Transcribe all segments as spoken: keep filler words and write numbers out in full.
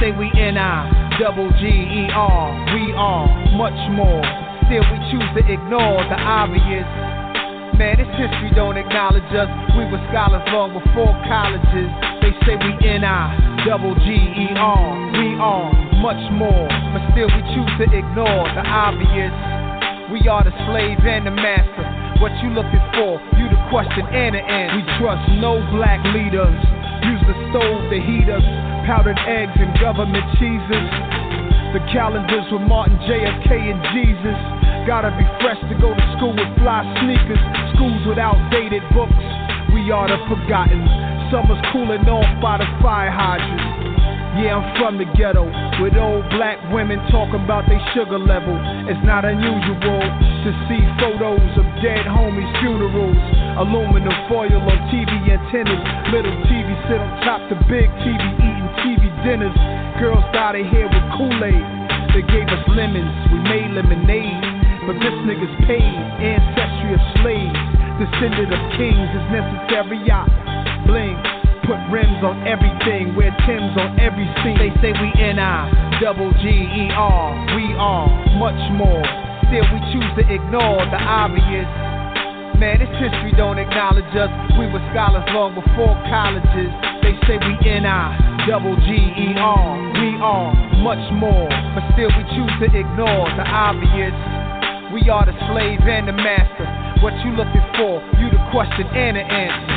say we N I double G E R. We are much more. Still we choose to ignore the obvious. Man, this history don't acknowledge us. We were scholars long before colleges. They say we N I double G E R. We are much more, but still we choose to ignore the obvious. We are the slave and the master. What you looking for? You the question and the answer. We trust no black leaders. Use the stove to heat us. Powdered eggs and government cheeses. The calendars with Martin, J F K, and Jesus. Gotta be fresh to go to school with fly sneakers. Schools with outdated books. We are the forgotten. Summer's cooling off by the fire hydrant. Yeah, I'm from the ghetto, with old black women talking about their sugar level. It's not unusual to see photos of dead homies' funerals. Aluminum foil on T V antennas. Little T V sit on top the big T V eating T V dinners. Girls dyed their hair with Kool-Aid. They gave us lemons, we made lemonade. But this nigga's paid, ancestry of slaves. Descendant of kings is necessary, yacht. Bling. Put rims on everything, wear Timbs on every scene. They say we N I double G E R. We are much more. Still we choose to ignore the obvious. Man, this history don't acknowledge us. We were scholars long before colleges. They say we N I double G E R. We are much more, but still we choose to ignore the obvious. We are the slave and the master. What you looking for? You the question and the answer.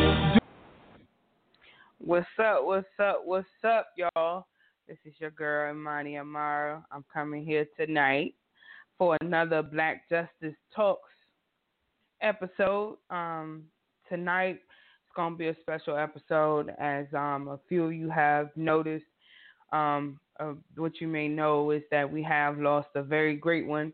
What's up, what's up, what's up, y'all? This is your girl, Imani Amara. I'm coming here tonight for another Black Justice Talks episode. Um, tonight, it's going to be a special episode, as um, a few of you have noticed. Um, uh, what you may know is that we have lost a very great one.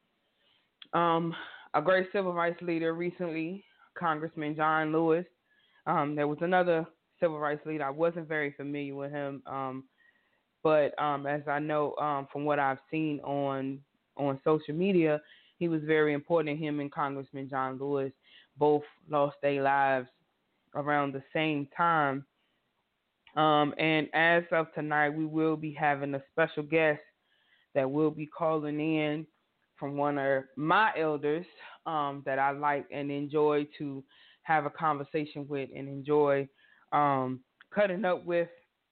Um, a great civil rights leader recently, Congressman John Lewis. Um, there was another civil rights leader. I wasn't very familiar with him, um, but um, as I know um, from what I've seen on on social media, he was very important. Him and Congressman John Lewis both lost their lives around the same time. Um, and as of tonight, we will be having a special guest that will be calling in from one of my elders um, that I like and enjoy to have a conversation with and enjoy Um, cutting up with,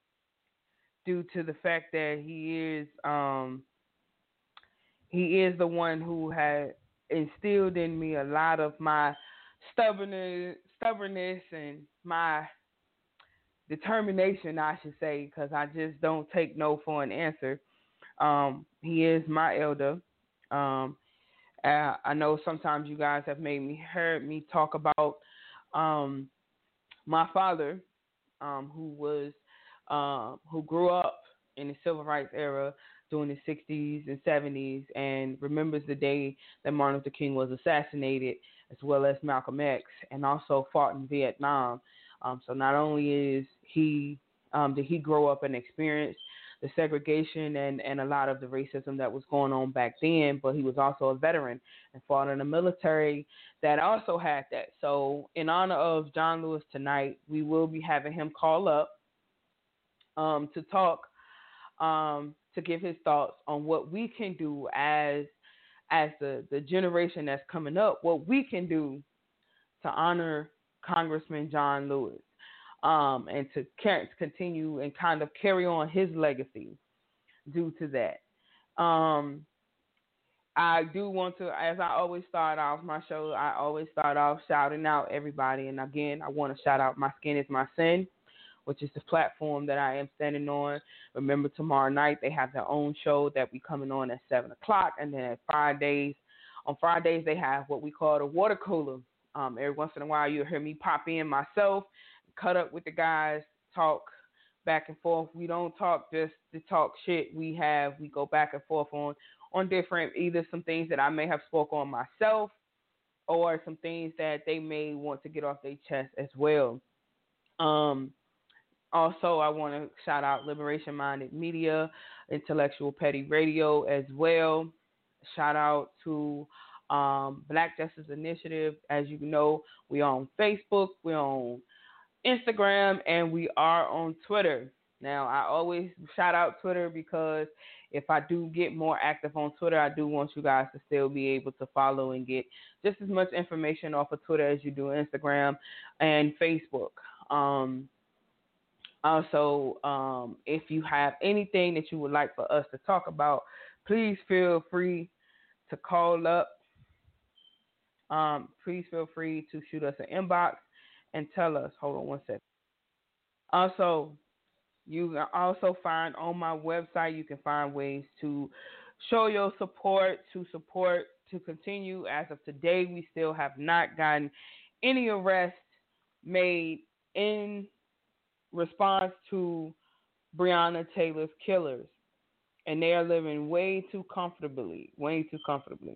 due to the fact that he is um, he is the one who had instilled in me a lot of my stubbornness, stubbornness and my determination, I should say, because I just don't take no for an answer. Um, he is my elder. Um, uh, I know sometimes you guys have made me heard me talk about um, my father. Um, who was um, who grew up in the civil rights era during the sixties and seventies and remembers the day that Martin Luther King was assassinated, as well as Malcolm X, and also fought in Vietnam. Um, so not only is he um, did he grow up and experience the segregation and, and a lot of the racism that was going on back then, but he was also a veteran and fought in the military that also had that. So in honor of John Lewis tonight, we will be having him call up um, to talk, um, to give his thoughts on what we can do as as the, the generation that's coming up, what we can do to honor Congressman John Lewis. Um, and to, to continue and kind of carry on his legacy due to that. Um, I do want to, as I always start off my show, I always start off shouting out everybody. And again, I want to shout out My Skin is My Sin, which is the platform that I am standing on. Remember, tomorrow night they have their own show that we coming on at seven o'clock. And then at Fridays, on Fridays they have what we call the water cooler. Um, every once in a while you'll hear me pop in myself, cut up with the guys, talk back and forth. We don't talk just to talk shit. We have, we go back and forth on, on different, either some things that I may have spoke on myself or some things that they may want to get off their chest as well. Um, also, I want to shout out Liberation Minded Media, Intellectual Petty Radio as well. Shout out to um, Black Justice Initiative. As you know, we're on Facebook, we're on Instagram, and we are on Twitter. Now, I always shout out Twitter because if I do get more active on Twitter, I do want you guys to still be able to follow and get just as much information off of Twitter as you do Instagram and Facebook. Um, also, um, if you have anything that you would like for us to talk about, please feel free to call up. Um, please feel free to shoot us an inbox and tell us. Hold on one second. Also, you can also find on my website, you can find ways to show your support, to support, to continue. As of today, we still have not gotten any arrests made in response to Breonna Taylor's killers. And they are living way too comfortably, way too comfortably.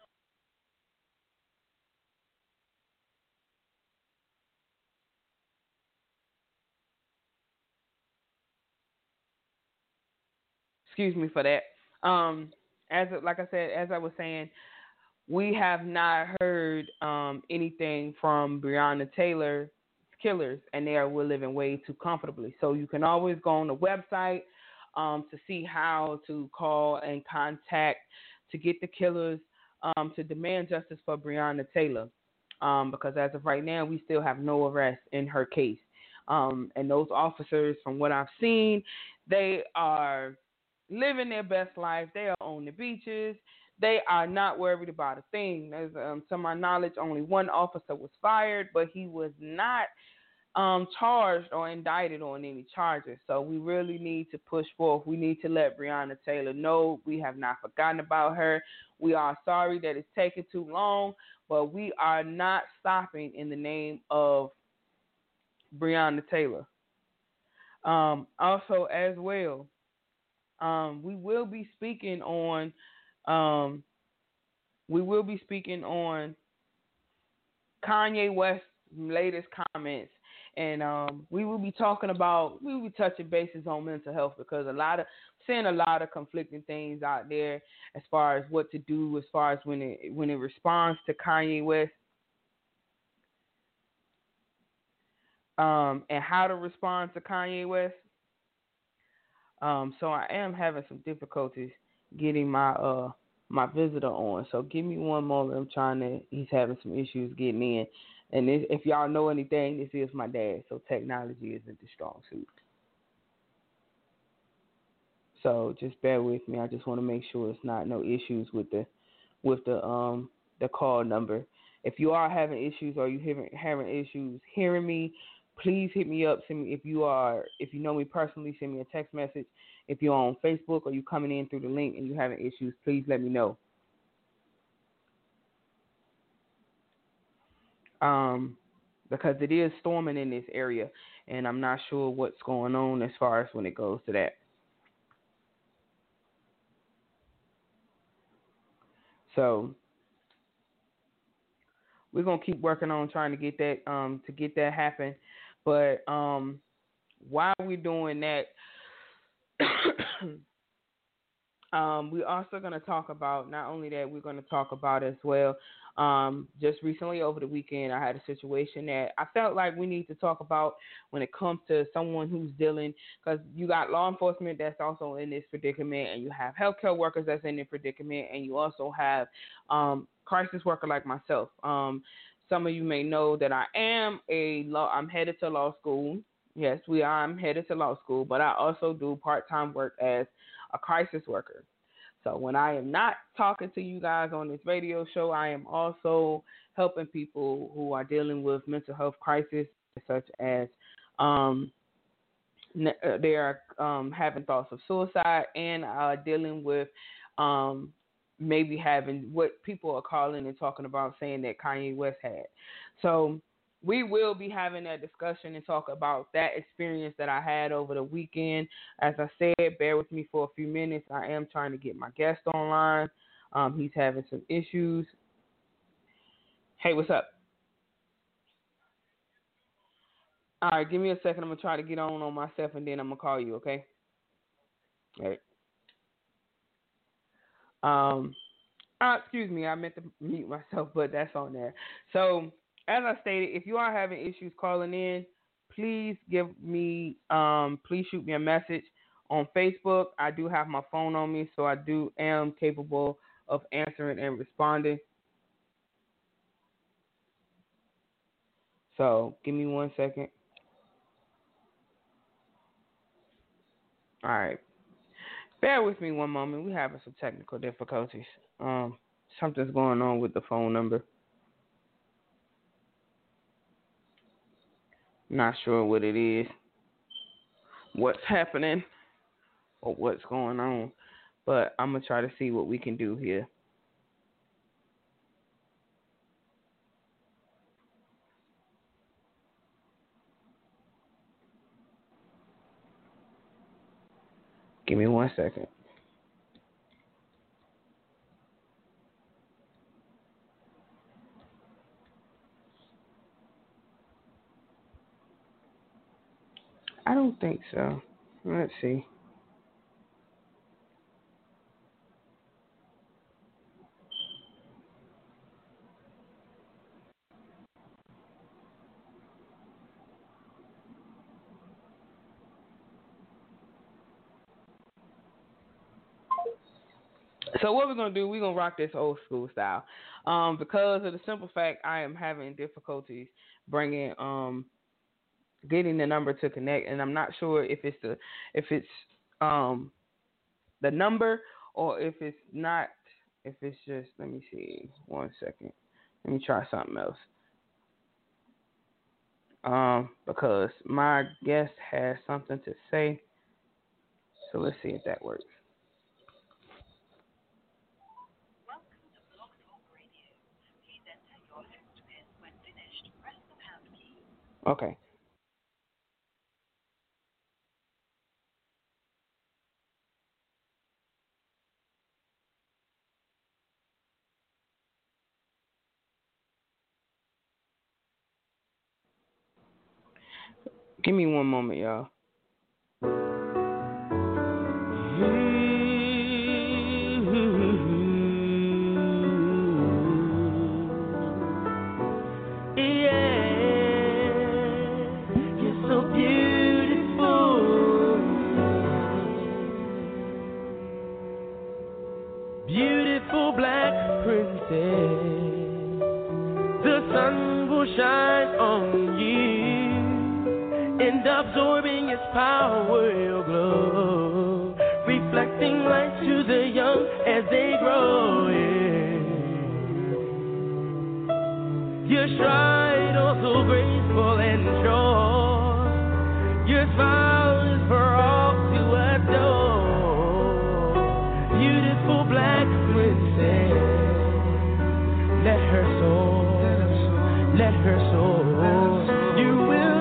Excuse me for that. Um, as like I said, as I was saying, we have not heard um, anything from Breonna Taylor's killers, and they are we're living way too comfortably. So you can always go on the website um, to see how to call and contact to get the killers um, to demand justice for Breonna Taylor. Um, because as of right now, we still have no arrest in her case. Um, and those officers, from what I've seen, they are living their best life. They are on the beaches. They are not worried about a thing. As, um, to my knowledge, only one officer was fired, but he was not um, charged or indicted on any charges. So we really need to push forth. We need to let Breonna Taylor know we have not forgotten about her. We are sorry that it's taken too long, but we are not stopping in the name of Breonna Taylor. Um, also, as well, um, we will be speaking on um, we will be speaking on Kanye West's latest comments, and um, we will be talking about we will be touching bases on mental health because a lot of seeing a lot of conflicting things out there as far as what to do as far as when it when it responds to Kanye West. Um, and how to respond to Kanye West. Um, so I am having some difficulties getting my uh my visitor on. So give me one moment. I'm trying to. He's having some issues getting in. And this, if y'all know anything, this is my dad. So technology isn't the strong suit. So just bear with me. I just want to make sure it's not no issues with the with the um the call number. If you are having issues or you having having issues hearing me, please hit me up. Send me if you are if you know me personally, send me a text message. If you're on Facebook or you coming in through the link and you're having issues, please let me know. Um, because it is storming in this area, and I'm not sure what's going on as far as when it goes to that. So we're gonna keep working on trying to get that um to get that happen. But um while we're doing that, um, we're also going to talk about, not only that, we're going to talk about as well, um, just recently over the weekend, I had a situation that I felt like we need to talk about when it comes to someone who's dealing, because you got law enforcement that's also in this predicament, and you have healthcare workers that's in this predicament, and you also have um, crisis worker like myself. Um, some of you may know that I am a law, I'm headed to law school. Yes, we are. I'm headed to law school, but I also do part-time work as a crisis worker. So when I am not talking to you guys on this radio show, I am also helping people who are dealing with mental health crisis, such as um, they are um, having thoughts of suicide and uh, dealing with um, maybe having what people are calling and talking about saying that Kanye West had. So we will be having that discussion and talk about that experience that I had over the weekend. As I said, bear with me for a few minutes. I am trying to get my guest online. Um, he's having some issues. Hey, what's up? All right, give me a second. I'm going to try to get on on myself, and then I'm going to call you, okay? All right. Um, uh, excuse me, I meant to mute myself, but that's on there. So, as I stated, if you are having issues calling in, please give me, um, please shoot me a message on Facebook. I do have my phone on me, so I do am capable of answering and responding. So give me one second. All right. Bear with me one moment. We're having some technical difficulties. Um, something's going on with the phone number. Not sure what it is, what's happening, or what's going on. But I'm going to try to see what we can do here. Give me one second. I don't think so. Let's see. So what we're gonna do, we're gonna rock this old school style, um, because of the simple fact I am having difficulties bringing, um, getting the number to connect, and I'm not sure if it's the, if it's, um, the number or if it's not, if it's just. Let me see, one second. Let me try something else. Um, because my guest has something to say, so let's see if that works. Okay. Give me one moment, y'all. Beautiful black princess, the sun will shine on you, and absorbing its power will glow, reflecting light to the young as they grow. Yeah. Your stride oh so graceful and sure, your smile is for all to adore. Beautiful black princess, let her soar, let her soar. You will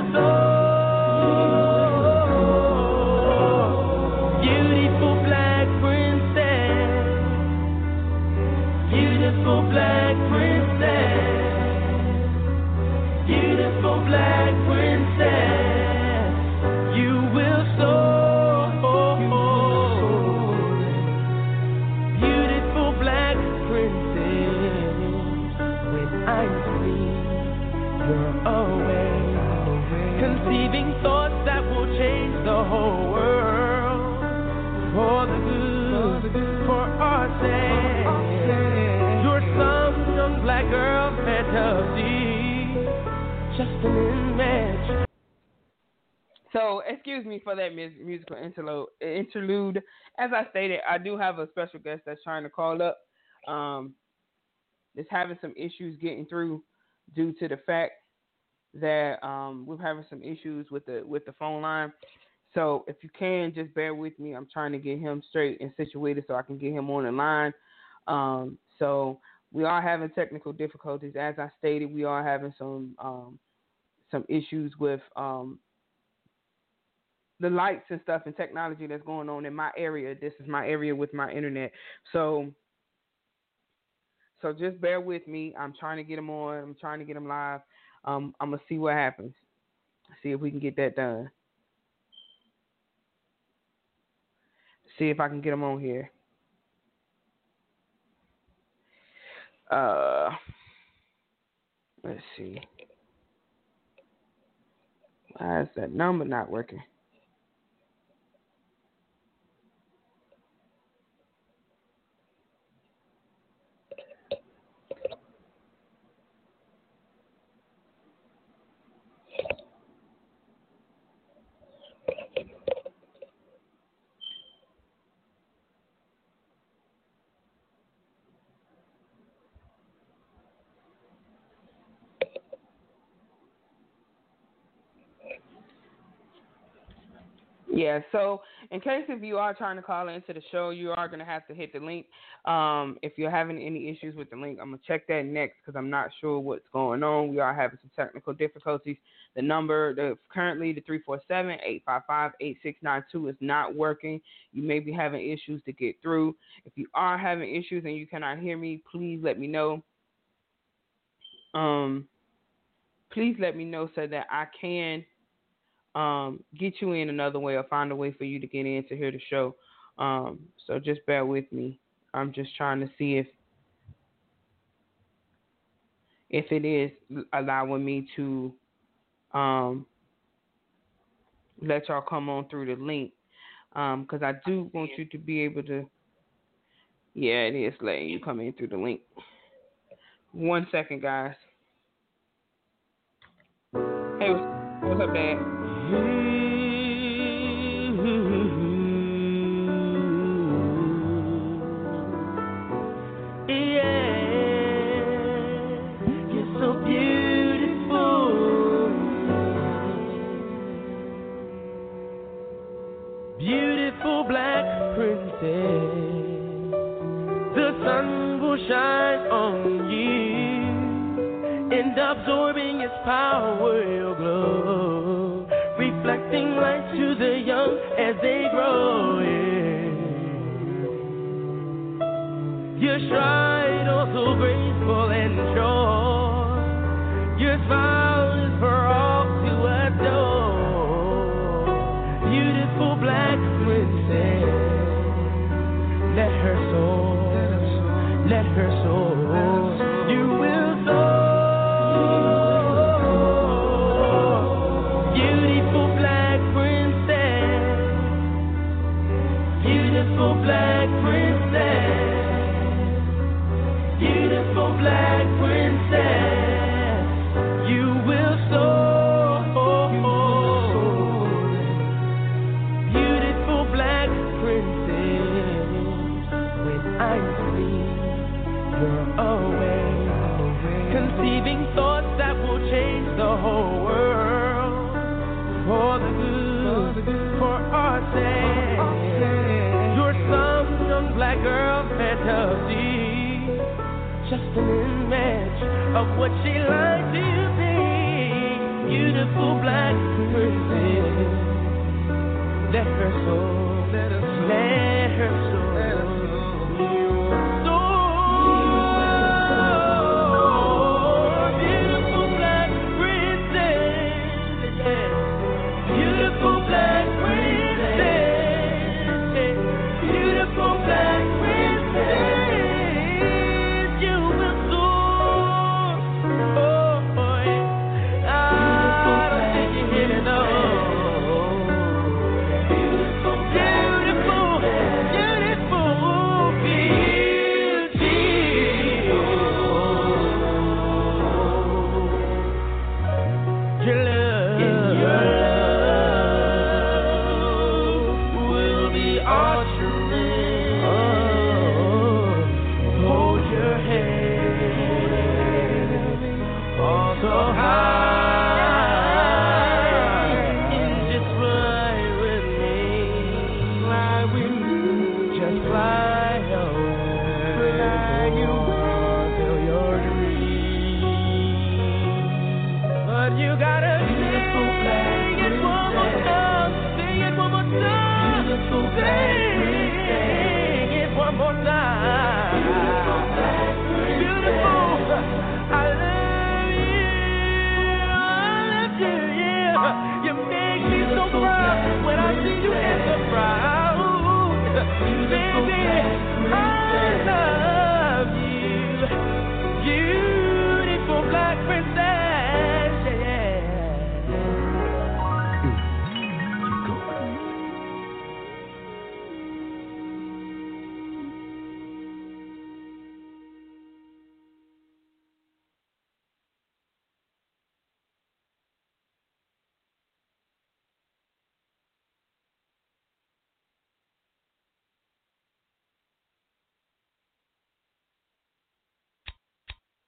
soar. Beautiful black princess, beautiful black princess, beautiful black princess. You will soar. Conceiving thoughts that will change the whole world for the good, for our sake. You're some young black girl fantasy, just an image. So, excuse me for that mus- musical interlude. Interlude. As I stated, I do have a special guest that's trying to call up. Um, is having some issues getting through due to the fact that um, we're having some issues with the with the phone line. So if you can, just bear with me. I'm trying to get him straight and situated so I can get him on the line. Um, so we are having technical difficulties. As I stated, we are having some um, some issues with um, the lights and stuff and technology that's going on in my area. This is my area with my internet. So so just bear with me. I'm trying to get him on. I'm trying to get him live. Um, I'm going to see what happens. See if we can get that done. See if I can get him on here. Uh, let's see. Why is that number not working? Yeah, so in case if you are trying to call into the show, you are going to have to hit the link. Um, if you're having any issues with the link, I'm going to check that next because I'm not sure what's going on. We are having some technical difficulties. The number, the currently the three four seven, eight five five, eight six nine two is not working. You may be having issues to get through. If you are having issues and you cannot hear me, please let me know. Um, please let me know so that I can Um, get you in another way or find a way for you to get in to hear the show. Um, so just bear with me. I'm just trying to see if if it is allowing me to um, let y'all come on through the link. Because um, I do want you to be able to. Yeah, it is letting you come in through the link. One second, guys. Hey, what's up, Dad? Shine on you, and absorbing its power, your glow, reflecting light to the young as they grow. Yeah. Your stride, oh so graceful and sure, your smile is for all to adore. Beautiful black princess, let her soul. Let her soar, you will soar. Beautiful black princess, beautiful black princess, beautiful black princess, you will soar. Beautiful black princess, when I sleep. You're away, conceiving thoughts that will change the whole world for the good, for our sake. You're some young black girl fantasy, just an image of what she likes to be. Beautiful black princess, let her soul, let her soul. Beautiful, beautiful.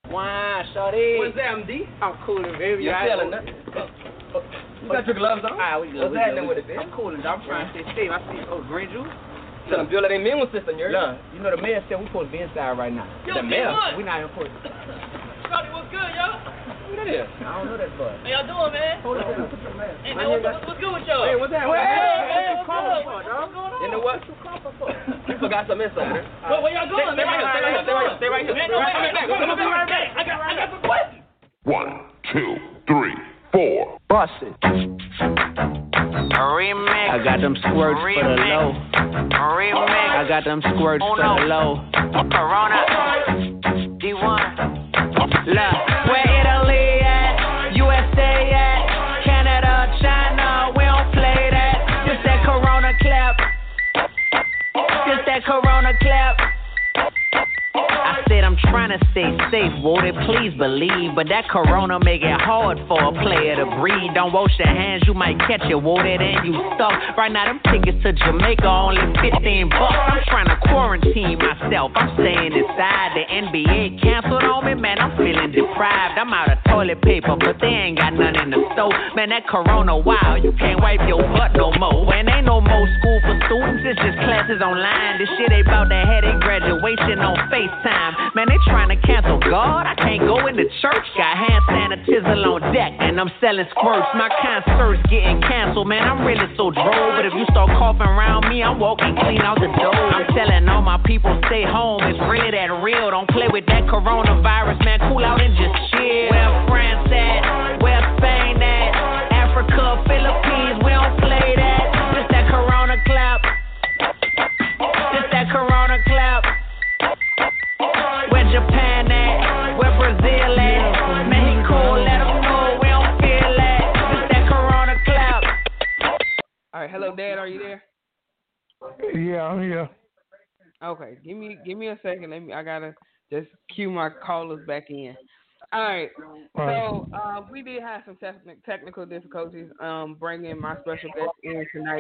Why, shorty? What's that, M D? I'm coolin', baby. You I feeling nothing. You got your gloves on? Ah, we good. What's we happening good. with it, man? I'm coolin', dog. I'm trying to stay safe. I see, oh, green juice? Tell them build that immune system, you heard? Look, you know the mayor said we supposed to be inside right now. Yo, The mayor? what? We not even supposed to. Shawty, what's good, y'all? Who that is? I don't know that boy. How y'all doing, man? Hold on, hold on. Put your mask. Hey, man, what's, what's, what's good with y'all? Hey, what's that? Hey, Hey, hey, what's what's calling good? for, dog? What's going on? You know what? What you calling for? You forgot some inside. Uh, Where, where y'all going, stay, man? Stay right here, stay right here, stay right here. Man, no, Stay wait, right wait, here. wait, wait, wait, wait, wait. I got, I got some questions. One, two, three, four. Bust it. Remix. I got them squirts Remix. for the low. Remix. I got them squirts Oh, for no. the low. Corona. D one. Look, Where Italy at? U S A at? Canada, China, we don't play that. Just that Corona clap. Just that Corona clap. I said I'm trying to stay safe, would it please believe? But that corona make it hard for a player to breathe. Don't wash your hands, you might catch it, would it, and you stuck. Right now, them tickets to Jamaica only fifteen bucks. I'm trying to quarantine myself, I'm staying inside. The N B A canceled on me, man, I'm feeling deprived. I'm out of toilet paper, but they ain't got none in the store. Man, that corona, wow, you can't wipe your butt no more. And ain't no more school for students, it's just classes online. This shit ain't about to have their graduation on FaceTime. Man, they trying to cancel God. I can't go into church. Got hand sanitizer on deck, and I'm selling squirts. My concert's getting canceled, man. I'm really so droll. But if you start coughing around me, I'm walking clean out the door. I'm telling all my people stay home. It's really that real. Don't play with that coronavirus, man. Cool out and just chill. Where France at? Where Spain at? Africa, Philippines, we don't play that. Just that corona clap. Just that corona clap. Where Japan at? Where Brazil at? Mexico, let them know we don't feel that. Just that corona clap. All right, hello, Dad. Are you there? Yeah, I'm here. Okay, give me give me a second. Let me. I gotta just cue my callers back in. All right. So uh, we did have some techn- technical difficulties um, bringing my special guest in tonight.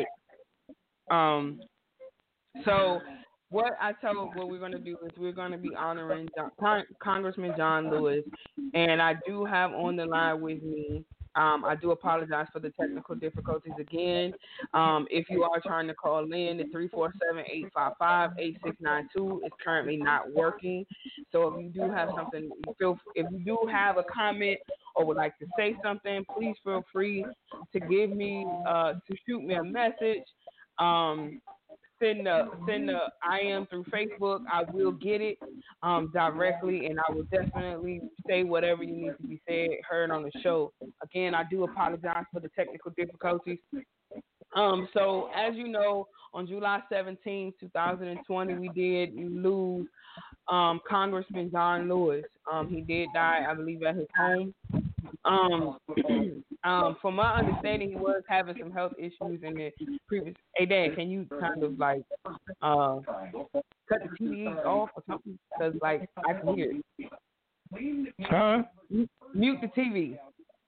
Um. So what I told what we're gonna do is we're gonna be honoring John, Con- Congressman John Lewis, and I do have on the line with me. Um, I do apologize for the technical difficulties again. Um, if you are trying to call in, the three four seven, eight five five, eight six nine two is currently not working. So if you do have something, feel if you do have a comment or would like to say something, please feel free to give me uh, to shoot me a message. Um, Send the send the I am through Facebook. I will get it um, directly, and I will definitely say whatever you need to be said, heard on the show. Again, I do apologize for the technical difficulties. Um, so as you know, on July seventeenth, twenty twenty, we did lose um, Congressman John Lewis. Um, he did die, I believe, at his home. Um, um, from my understanding, he was having some health issues in the previous. Hey, Dad, can you kind of like uh, cut the T V off or something? Because like I can hear it. Huh? Mute the T V.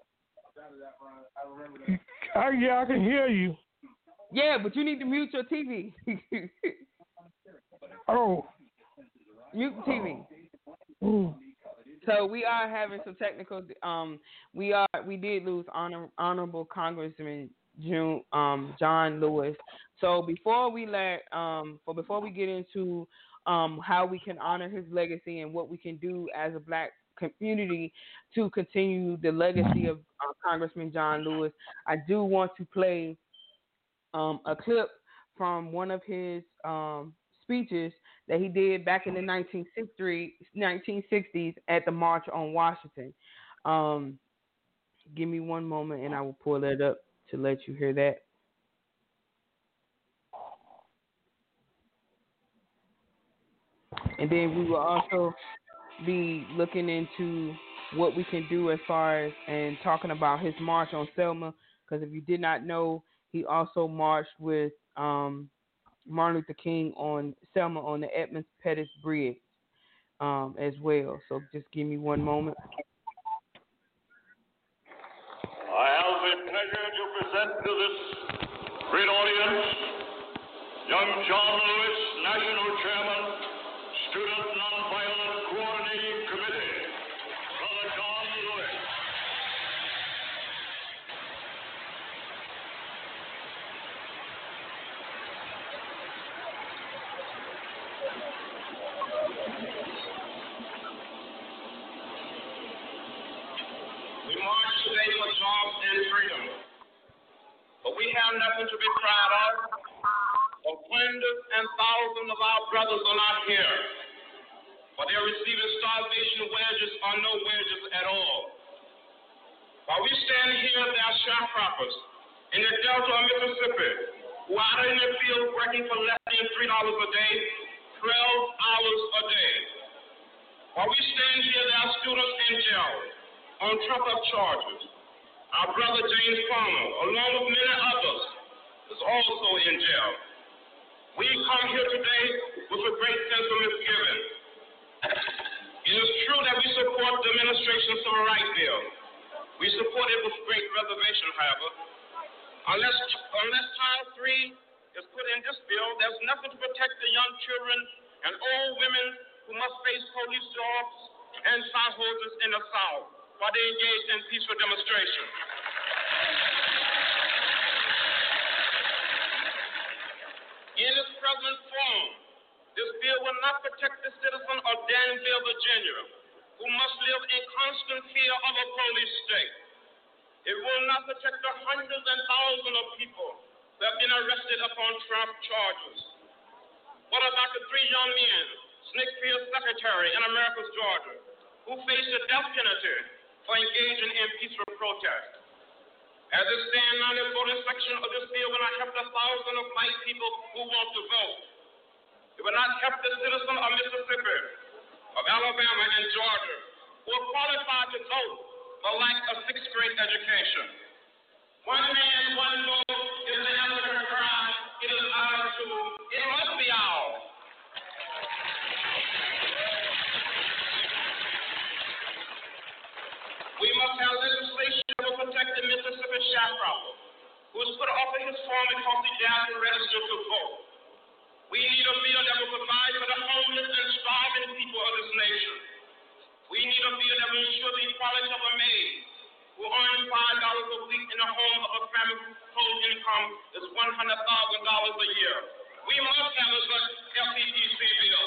Uh, yeah, I can hear you. Yeah, but you need to mute your T V. Oh. Mute the T V. Ooh. So we are having some technical. Um, we are we did lose honor, honorable Congressman June, um, John Lewis. So before we let um, for before we get into um, how we can honor his legacy and what we can do as a Black community to continue the legacy of uh, Congressman John Lewis, I do want to play um, a clip from one of his um, speeches that he did back in the nineteen sixties at the March on Washington. Um, give me one moment and I will pull that up to let you hear that. And then we will also be looking into what we can do as far as and talking about his march on Selma, because if you did not know, he also marched with um, Martin Luther King on Selma on the Edmund Pettus Bridge um, as well. So just give me one moment. I have the pleasure to present to this great audience young John Lewis, National Chairman, Student Nonviolent Coordinating Committee. today for jobs and freedom. But we have nothing to be proud of. For hundreds and thousands of our brothers are not here. For they're receiving starvation wages or no wages at all. While we stand here, there are sharecroppers in the Delta of Mississippi who are out in the field working for less than three dollars a day, twelve hours a day. While we stand here, there are students in jail on truck-up charges. Our brother James Palmer, along with many others, is also in jail. We come here today with a great sense of misgiving. It is true that we support the administration's civil rights bill. We support it with great reservation, however. Unless, unless Title three is put in this bill, there's nothing to protect the young children and old women who must face police dogs and fire hoses in the South while they engage in peaceful demonstration. In its present form, this bill will not protect the citizen of Danville, Virginia, who must live in constant fear of a police state. It will not protect the hundreds and thousands of people who have been arrested upon Trump charges. What about the three young men, Snickfield Secretary in Americus, Georgia, who face the death penalty for engaging in peaceful protest? As it stands now, the voting section of this bill will not help the thousands of white people who want to vote. It will not help the citizens of Mississippi, of Alabama, and Georgia, who are qualified to vote but lack a sixth grade education. One man, one vote is the African cry. It is ours too. It must be ours. We must have legislation that will protect the Mississippi sharecropper, who was put off of his farm because he dared to register to vote. We need a bill that will provide for the homeless and starving people of this nation. We need a bill that will ensure the equality of a maid who earns five dollars a week in the home of a family whose total income is one hundred thousand dollars a year. We must have a good L P D C bill.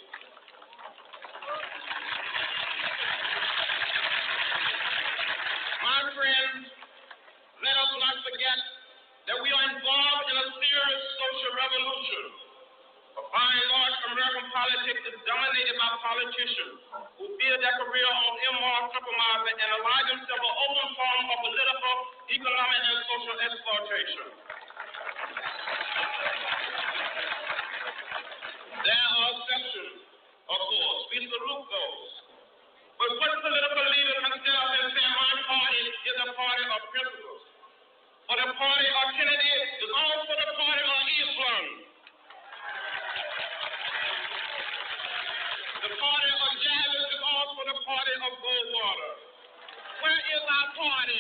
My friends, let us not forget that we are involved in a serious social revolution. By and large, American politics is dominated by politicians who build their career on immoral compromise and allow themselves an open form of political, economic, and social exploitation. There are exceptions, of course. We salute those. But what political leader can stand up and say, my party is a party of principles? Or the party of Kennedy is also the party of Islam. The party of Jarvis is also the party of Goldwater. Where is our party?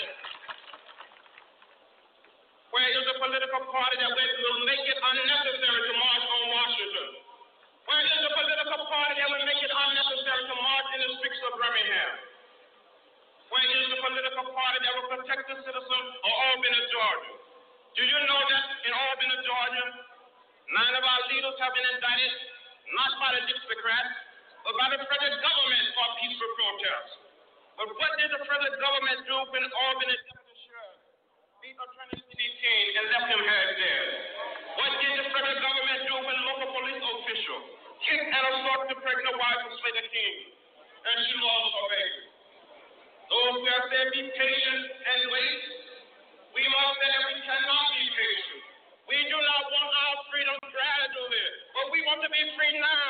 Where is the political party that will make it unnecessary to march on Washington? Where is the political party that will make it unnecessary to march in the streets of Birmingham? Where is the political party that will protect the citizens of Albany, Georgia? Do you know that in Albany, Georgia, nine of our leaders have been indicted, not by the Dixiecrats, but by the federal government for peaceful protests? But what did the federal government do when Albany Deputy Sheriff beat Attorney Sidney King and left him half dead? What did the federal government do when local police officials kicked and assaulted the pregnant wife of Slater King and she lost her baby? Those who have said be patient and wait, we must say that we cannot be patient. We do not want our freedom gradually, but we want to be free now.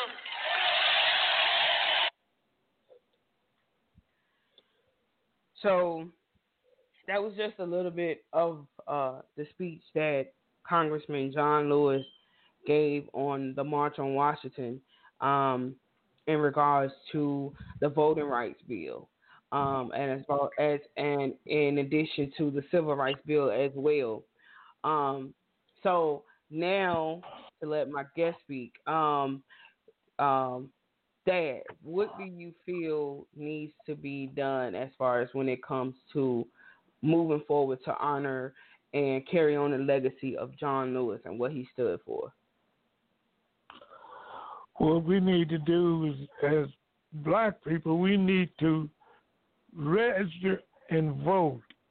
So that was just a little bit of uh, the speech that Congressman John Lewis gave on the March on Washington um, in regards to the voting rights bill, um, and as well as and in addition to the civil rights bill as well. Um, so now to let my guest speak, um, um, Dad, what do you feel needs to be done as far as when it comes to moving forward to honor and carry on the legacy of John Lewis and what he stood for? What we need to do is, as black people, we need to register and vote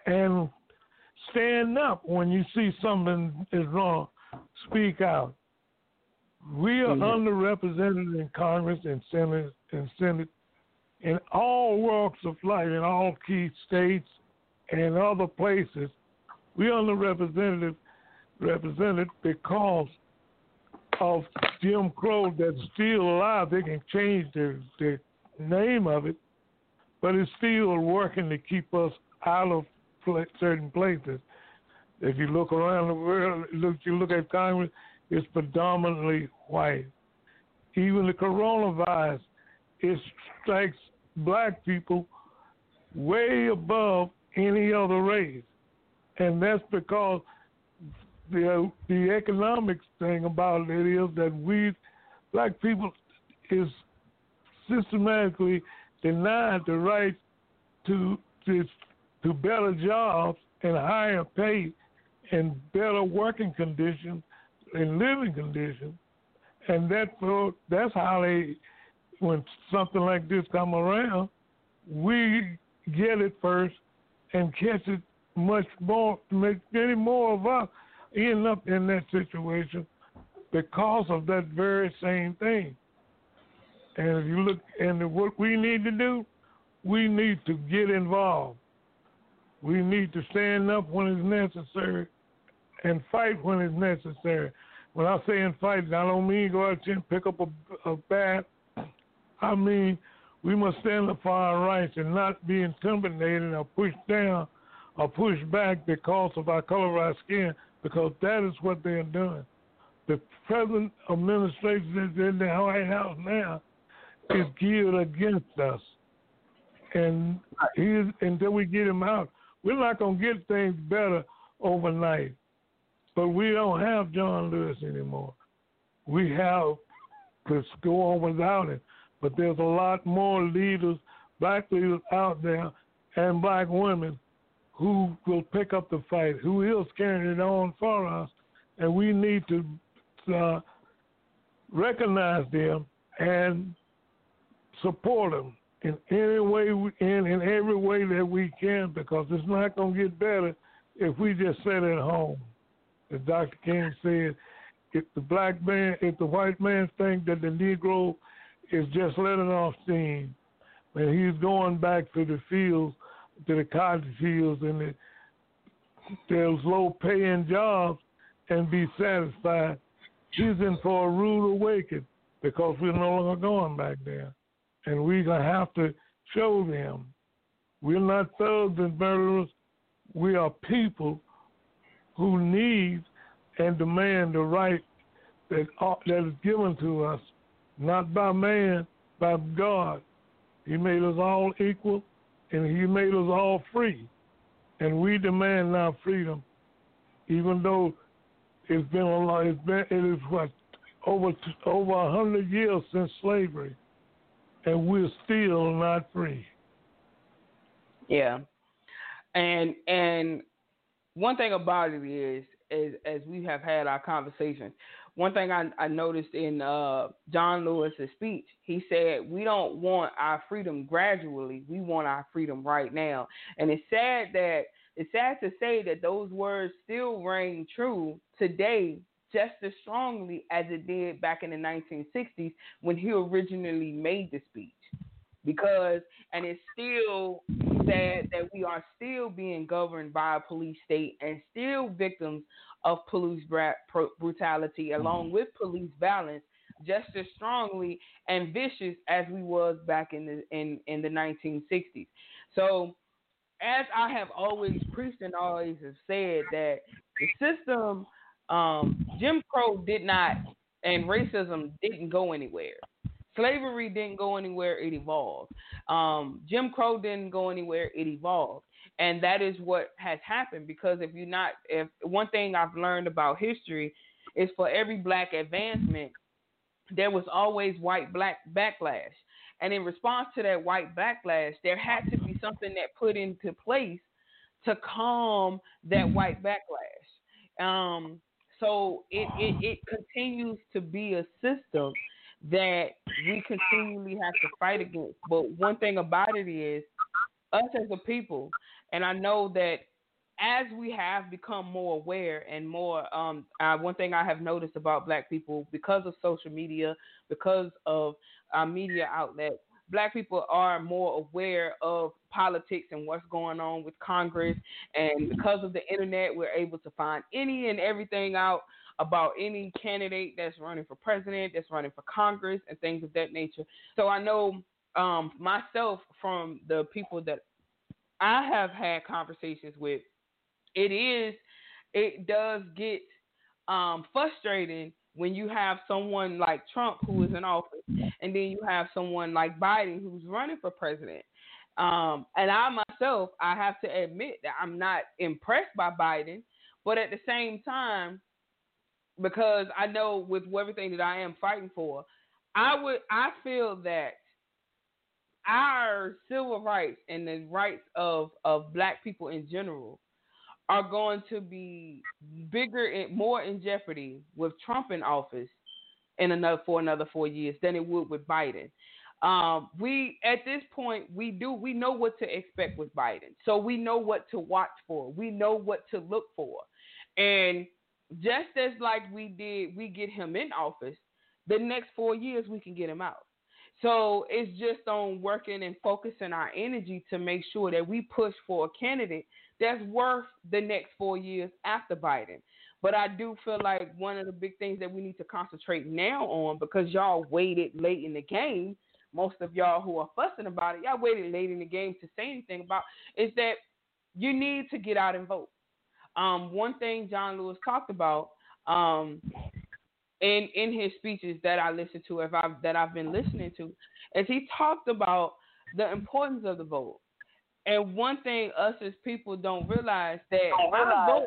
and stand up when you see something is wrong. Speak out. We are mm-hmm. underrepresented in Congress and Senate and Senate in all walks of life, in all key states and other places. We are underrepresented represented because of Jim Crow that's still alive. They can change the, the name of it, but it's still working to keep us out of certain places. If you look around the world, look, you look at Congress, it's predominantly white. Even the coronavirus, it strikes black people way above any other race. And that's because the the economics thing about it is that we, black people, is systematically denied the right to to, to better jobs and higher pay and better working conditions and living conditions. And that that's how they, when something like this come around, we get it first and catch it much more, make many more of us end up in that situation because of that very same thing. And if you look, and what we need to do, we need to get involved. We need to stand up when it's necessary and fight when it's necessary. When I say in fight, I don't mean go out there and pick up a, a bat. I mean, we must stand up for our rights and not be intimidated or pushed down or pushed back because of our color of our skin, because that is what they are doing. The present administration that's in the White House now is geared against us. And he's, until we get him out, we're not going to get things better overnight. But we don't have John Lewis anymore. We have to go on without it. But there's a lot more leaders, black leaders out there, and black women who will pick up the fight, who is carrying it on for us. And we need to uh, recognize them and support them in any way, we, in, in every way that we can, because it's not going to get better if we just sit at home. As Doctor King said, if the black man, if the white man thinks that the Negro is just letting off steam, and he's going back to the fields, to the cotton fields and the, those low-paying jobs and be satisfied, he's in for a rude awakening because we're no longer going back there. And we're going to have to show them we're not thugs and murderers. We are people who need and demand the right that, that is given to us, not by man, by God. He made us all equal, and he made us all free. And we demand our freedom, even though it's been a lot, it's been, it is what, over over a hundred years since slavery, and we're still not free. Yeah. And and one thing about it is, is as we have had our conversation, one thing I, I noticed in uh, John Lewis's speech, he said, we don't want our freedom gradually. We want our freedom right now. And it's sad that it's sad to say that those words still ring true today just as strongly as it did back in the nineteen sixties when he originally made the speech. Because, and it's still sad that we are still being governed by a police state and still victims of police brutality along with police violence just as strongly and vicious as we was back in the in, in the nineteen sixties. So as I have always preached and always have said that the system, um, Jim Crow did not, and racism didn't go anywhere. Slavery didn't go anywhere, it evolved. Um, Jim Crow didn't go anywhere, it evolved. And that is what has happened, because if you're not, if one thing I've learned about history is for every black advancement, there was always white black backlash. And in response to that white backlash, there had to be something that put into place to calm that white backlash. Um, so it, it, it continues to be a system that we continually have to fight against. But one thing about it is, us as a people, and I know that as we have become more aware and more, um, uh, one thing I have noticed about Black people, because of social media, because of our media outlets, Black people are more aware of politics and what's going on with Congress. And because of the internet, we're able to find any and everything out about any candidate that's running for president, that's running for Congress, and things of that nature. So I know um, myself, from the people that I have had conversations with, it is, it does get um, frustrating when you have someone like Trump who is in office, and then you have someone like Biden who's running for president. Um, and I myself, I have to admit that I'm not impressed by Biden, but at the same time, because I know with everything that I am fighting for, I would, I feel that our civil rights and the rights of, of Black people in general are going to be bigger and more in jeopardy with Trump in office in another for another four years than it would with Biden. Um, we at this point we do we know what to expect with Biden, so we know what to watch for. We know what to look for, and just as like we did, we get him in office. The next four years we can get him out. So it's just on working and focusing our energy to make sure that we push for a candidate that's worth the next four years after Biden. But I do feel like one of the big things that we need to concentrate now on, because y'all waited late in the game, most of y'all who are fussing about it, y'all waited late in the game to say anything about, is that you need to get out and vote. Um, one thing John Lewis talked about um, in in his speeches that I listened to, if I that I've been listening to, is he talked about the importance of the vote. And one thing us as people don't realize that our vote,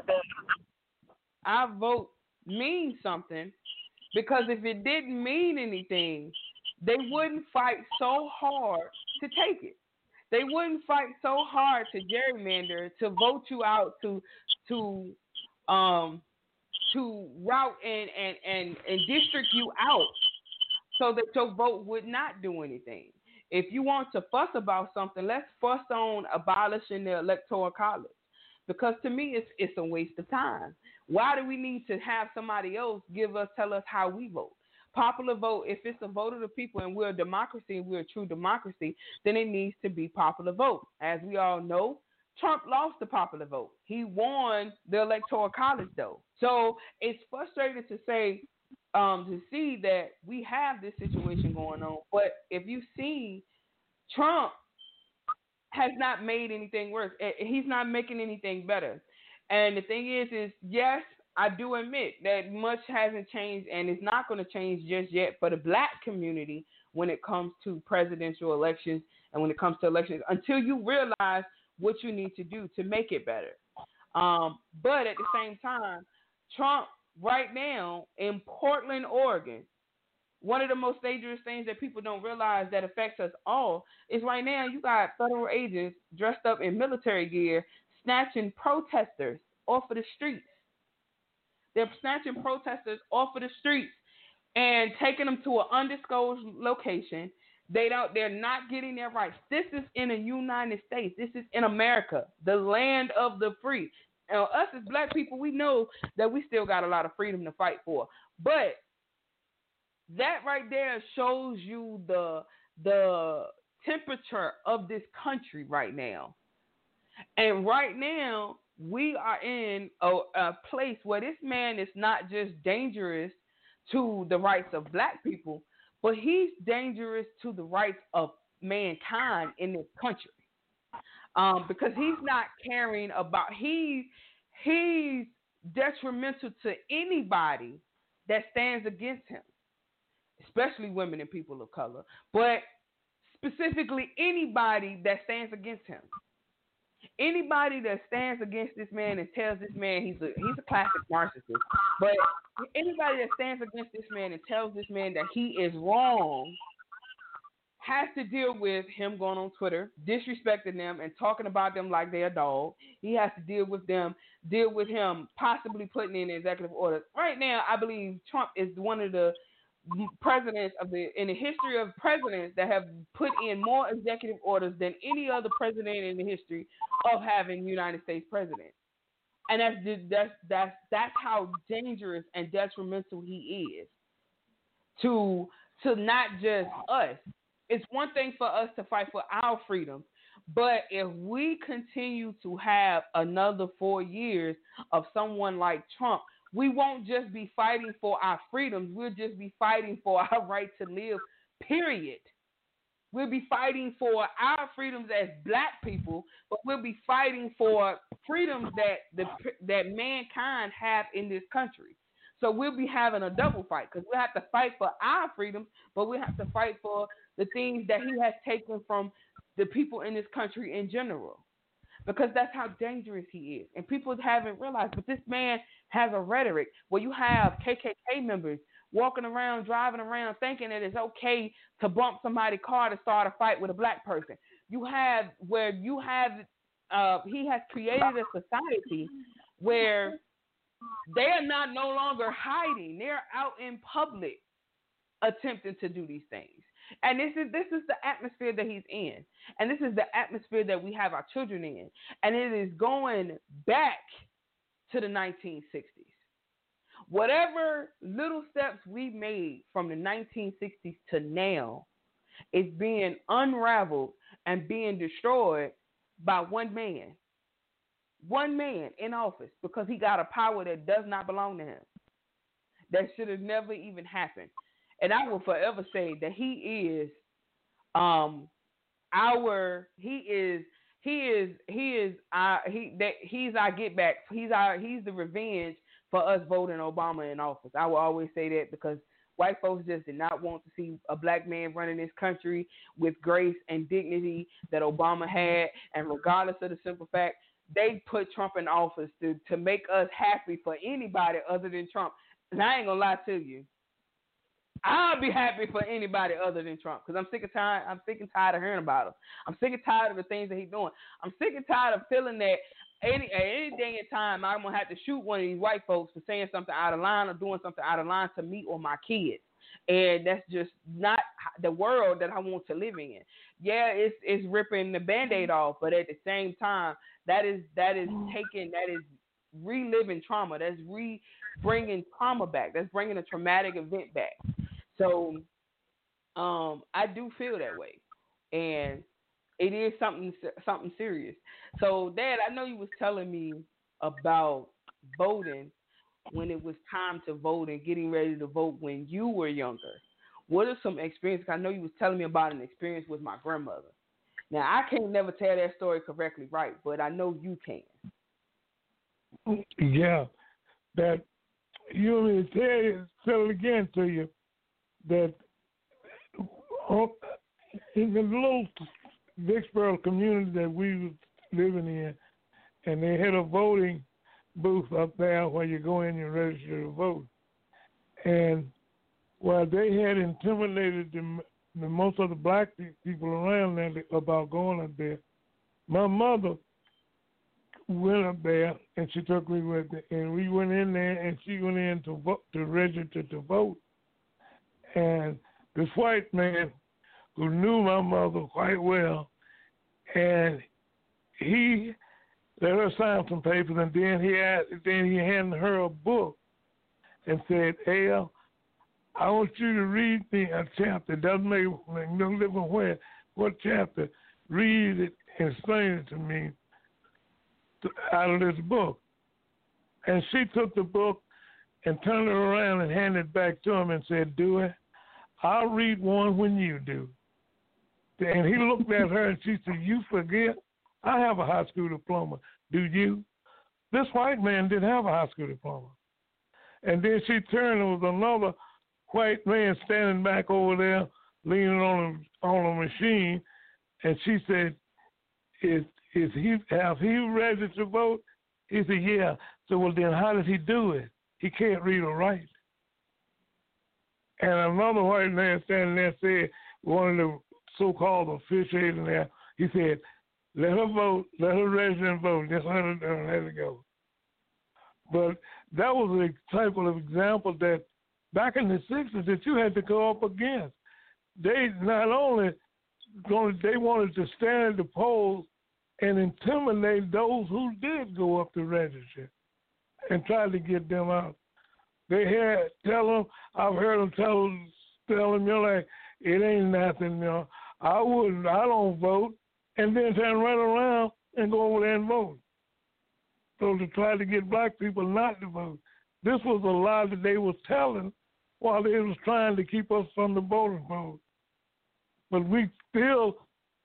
our vote means something, because if it didn't mean anything, they wouldn't fight so hard to take it. They wouldn't fight so hard to gerrymander, to vote you out, to to um to route and, and, and, and district you out so that your vote would not do anything. If you want to fuss about something, let's fuss on abolishing the Electoral College, because to me it's it's a waste of time. Why do we need to have somebody else give us tell us how we vote? Popular vote, if it's a vote of the people and we're a democracy and we're a true democracy, then it needs to be popular vote. As we all know, Trump lost the popular vote. He won the Electoral College, though. So it's frustrating to say, um, to see that we have this situation going on. But if you see, Trump has not made anything worse. He's not making anything better. And the thing is, is yes, I do admit that much hasn't changed, and it's not going to change just yet for the Black community when it comes to presidential elections and when it comes to elections, until you realize what you need to do to make it better. Um, but at the same time, Trump right now in Portland, Oregon, one of the most dangerous things that people don't realize that affects us all is right now you got federal agents dressed up in military gear snatching protesters off of the streets. They're snatching protesters off of the streets and taking them to an undisclosed location. They don't. They're not getting their rights. This is in the United States. This is in America, the land of the free. Now, us as Black people, we know that we still got a lot of freedom to fight for. But that right there shows you the the temperature of this country right now. And right now, we are in a, a place where this man is not just dangerous to the rights of Black people, but he's dangerous to the rights of mankind in this country, um, because he's not caring about, he's, he's detrimental to anybody that stands against him, especially women and people of color, but specifically anybody that stands against him. Anybody that stands against this man and tells this man he's a he's a classic narcissist, but anybody that stands against this man and tells this man that he is wrong has to deal with him going on Twitter, disrespecting them and talking about them like they're a dog. He has to deal with them, deal with him possibly putting in executive orders. Right now, I believe Trump is one of the presidents of the in the history of presidents that have put in more executive orders than any other president in the history of having United States president. And that's that's that's that's how dangerous and detrimental he is to to not just us. It's one thing for us to fight for our freedom, but if we continue to have another four years of someone like Trump, we won't just be fighting for our freedoms. We'll just be fighting for our right to live, period. We'll be fighting for our freedoms as black people, but we'll be fighting for freedoms that the that mankind have in this country. So we'll be having a double fight because we'll have to fight for our freedoms, but we have to fight for the things that he has taken from the people in this country in general, because that's how dangerous he is. And people haven't realized, but this man has a rhetoric where you have K K K members walking around, driving around, thinking that it's okay to bump somebody's car to start a fight with a black person. You have where you have, uh, he has created a society where they are not no longer hiding. They're out in public attempting to do these things. And this is this is the atmosphere that he's in. And this is the atmosphere that we have our children in. And it is going back to the nineteen sixties. Whatever little steps we made from the nineteen sixties to now is being unraveled and being destroyed by one man. One man in office because he got a power that does not belong to him. That should have never even happened. And I will forever say that he is um our he is he is he is our he that he's our get back. He's our he's the revenge for us voting Obama in office. I will always say that because white folks just did not want to see a black man running this country with grace and dignity that Obama had. And regardless of the simple fact, they put Trump in office to, to make us happy for anybody other than Trump. And I ain't gonna lie to you, I'll be happy for anybody other than Trump because I'm sick and tired. I'm sick and tired of hearing about him. I'm sick and tired of the things that he's doing. I'm sick and tired of feeling that any at any day in time I'm gonna have to shoot one of these white folks for saying something out of line or doing something out of line to me or my kids. And that's just not the world that I want to live in. Yeah, it's it's ripping the Band-Aid off, but at the same time, that is that is taking that is reliving trauma. That's re bringing trauma back. That's bringing a traumatic event back. So, um, I do feel that way, and it is something something serious. So, Dad, I know you was telling me about voting when it was time to vote and getting ready to vote when you were younger. What are some experiences? I know you was telling me about an experience with my grandmother. Now, I can't never tell that story correctly right, but I know you can. Yeah, that you want me to tell you, tell it again to you, that in the little Vicksboro community that we was living in, and they had a voting booth up there where you go in and register to vote. And while they had intimidated the, the most of the black people around there about going up there, my mother went up there and she took me with her, and we went in there and she went in to vote, to register to vote. And this white man who knew my mother quite well, and he let her sign some papers, and then he asked, then he handed her a book and said, "Elle, I want you to read me a chapter. It doesn't make, make no difference where, what chapter. Read it and explain it to me to, out of this book." And she took the book and turned it around and handed it back to him and said, "Do it. I'll read one when you do." And he looked at her and she said, "You forget? I have a high school diploma. Do you?" This white man didn't have a high school diploma. And then she turned, and there was another white man standing back over there, leaning on a, on a machine, and she said, is is he, have he registered to vote? He said, "Yeah." So, well, then how did he do it? He can't read or write. And another white man standing there said, one of the so-called officials in there, he said, "Let her vote, let her register and vote, just let her, let her go." But that was a type of example that back in the sixties that you had to go up against. They not only going, they wanted to stand at the polls and intimidate those who did go up to register. and tried to get them out. They had tell them. I've heard them tell tell them, you're like, it ain't nothing. You know, I wouldn't. I don't vote, and then turn right around and go over there and vote. So to try to get black people not to vote. This was a lie that they was telling while they was trying to keep us from the voting vote. But we still,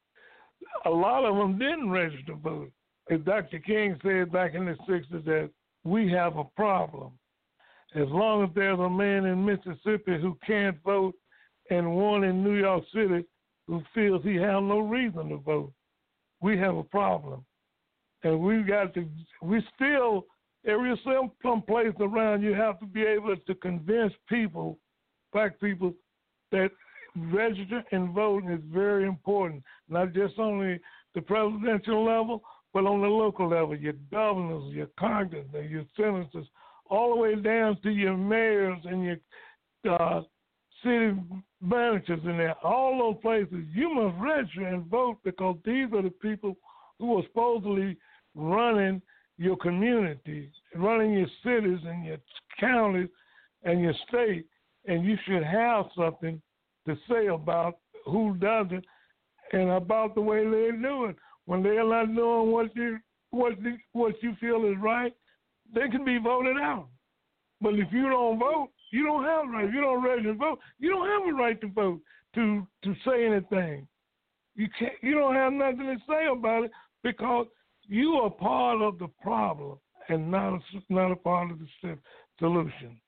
a lot of them didn't register to vote. As Doctor King said back in the sixties, that we have a problem. As long as there's a man in Mississippi who can't vote and one in New York City who feels he has no reason to vote, we have a problem. And we got to, we still, every some place around, you have to be able to convince people, black people, that register and vote is very important, not just on the presidential level, but on the local level, your governors, your congressmen, your senators, all the way down to your mayors and your uh, city managers in there. All those places, you must register and vote because these are the people who are supposedly running your community, running your cities and your counties and your state, and you should have something to say about who does it and about the way they do it. When they're not doing what you what you, what you feel is right, they can be voted out. But if you don't vote, you don't have a right. If you don't register to vote, you don't have a right to vote to to say anything. You can't. You don't have nothing to say about it because you are part of the problem and not a, not a part of the solution.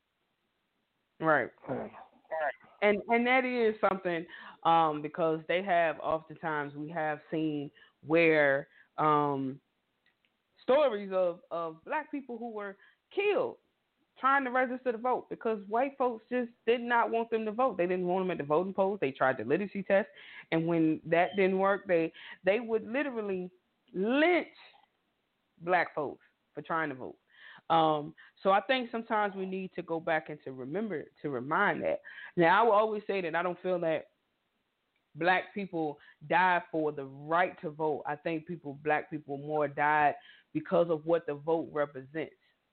Right. Right. And and that is something um, because they have oftentimes we have seen where um, stories of, of black people who were killed trying to register to vote because white folks just did not want them to vote. They didn't want them at the voting polls. They tried the literacy test, and when that didn't work, they they would literally lynch black folks for trying to vote. Um, so I think sometimes we need to go back and to remember to remind that. Now I will always say that I don't feel that black people died for the right to vote. I think people, black people, more died because of what the vote represents.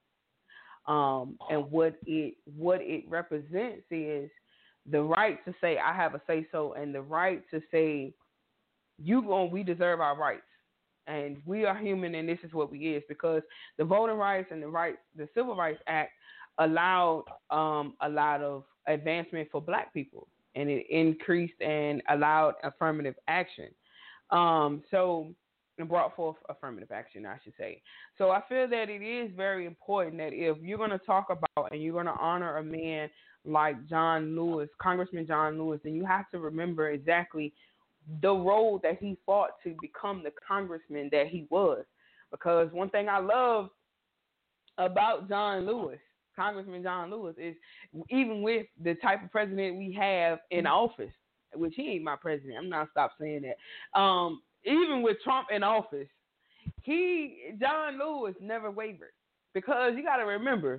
Um, and what it what it represents is the right to say I have a say so, and the right to say you going we deserve our rights, and we are human, and this is what we is, because the Voting Rights and the rights the Civil Rights Act allowed um, a lot of advancement for black people, and it increased and allowed affirmative action. Um, so. And brought forth affirmative action, I should say. So I feel that it is very important that if you're going to talk about and you're going to honor a man like John Lewis, Congressman John Lewis, then you have to remember exactly the road that he fought to become the congressman that he was. Because one thing I love about John Lewis, Congressman John Lewis, is even with the type of president we have in office, which he ain't my president, I'm not stop saying that. Um, Even with Trump in office, he John Lewis never wavered, because you got to remember,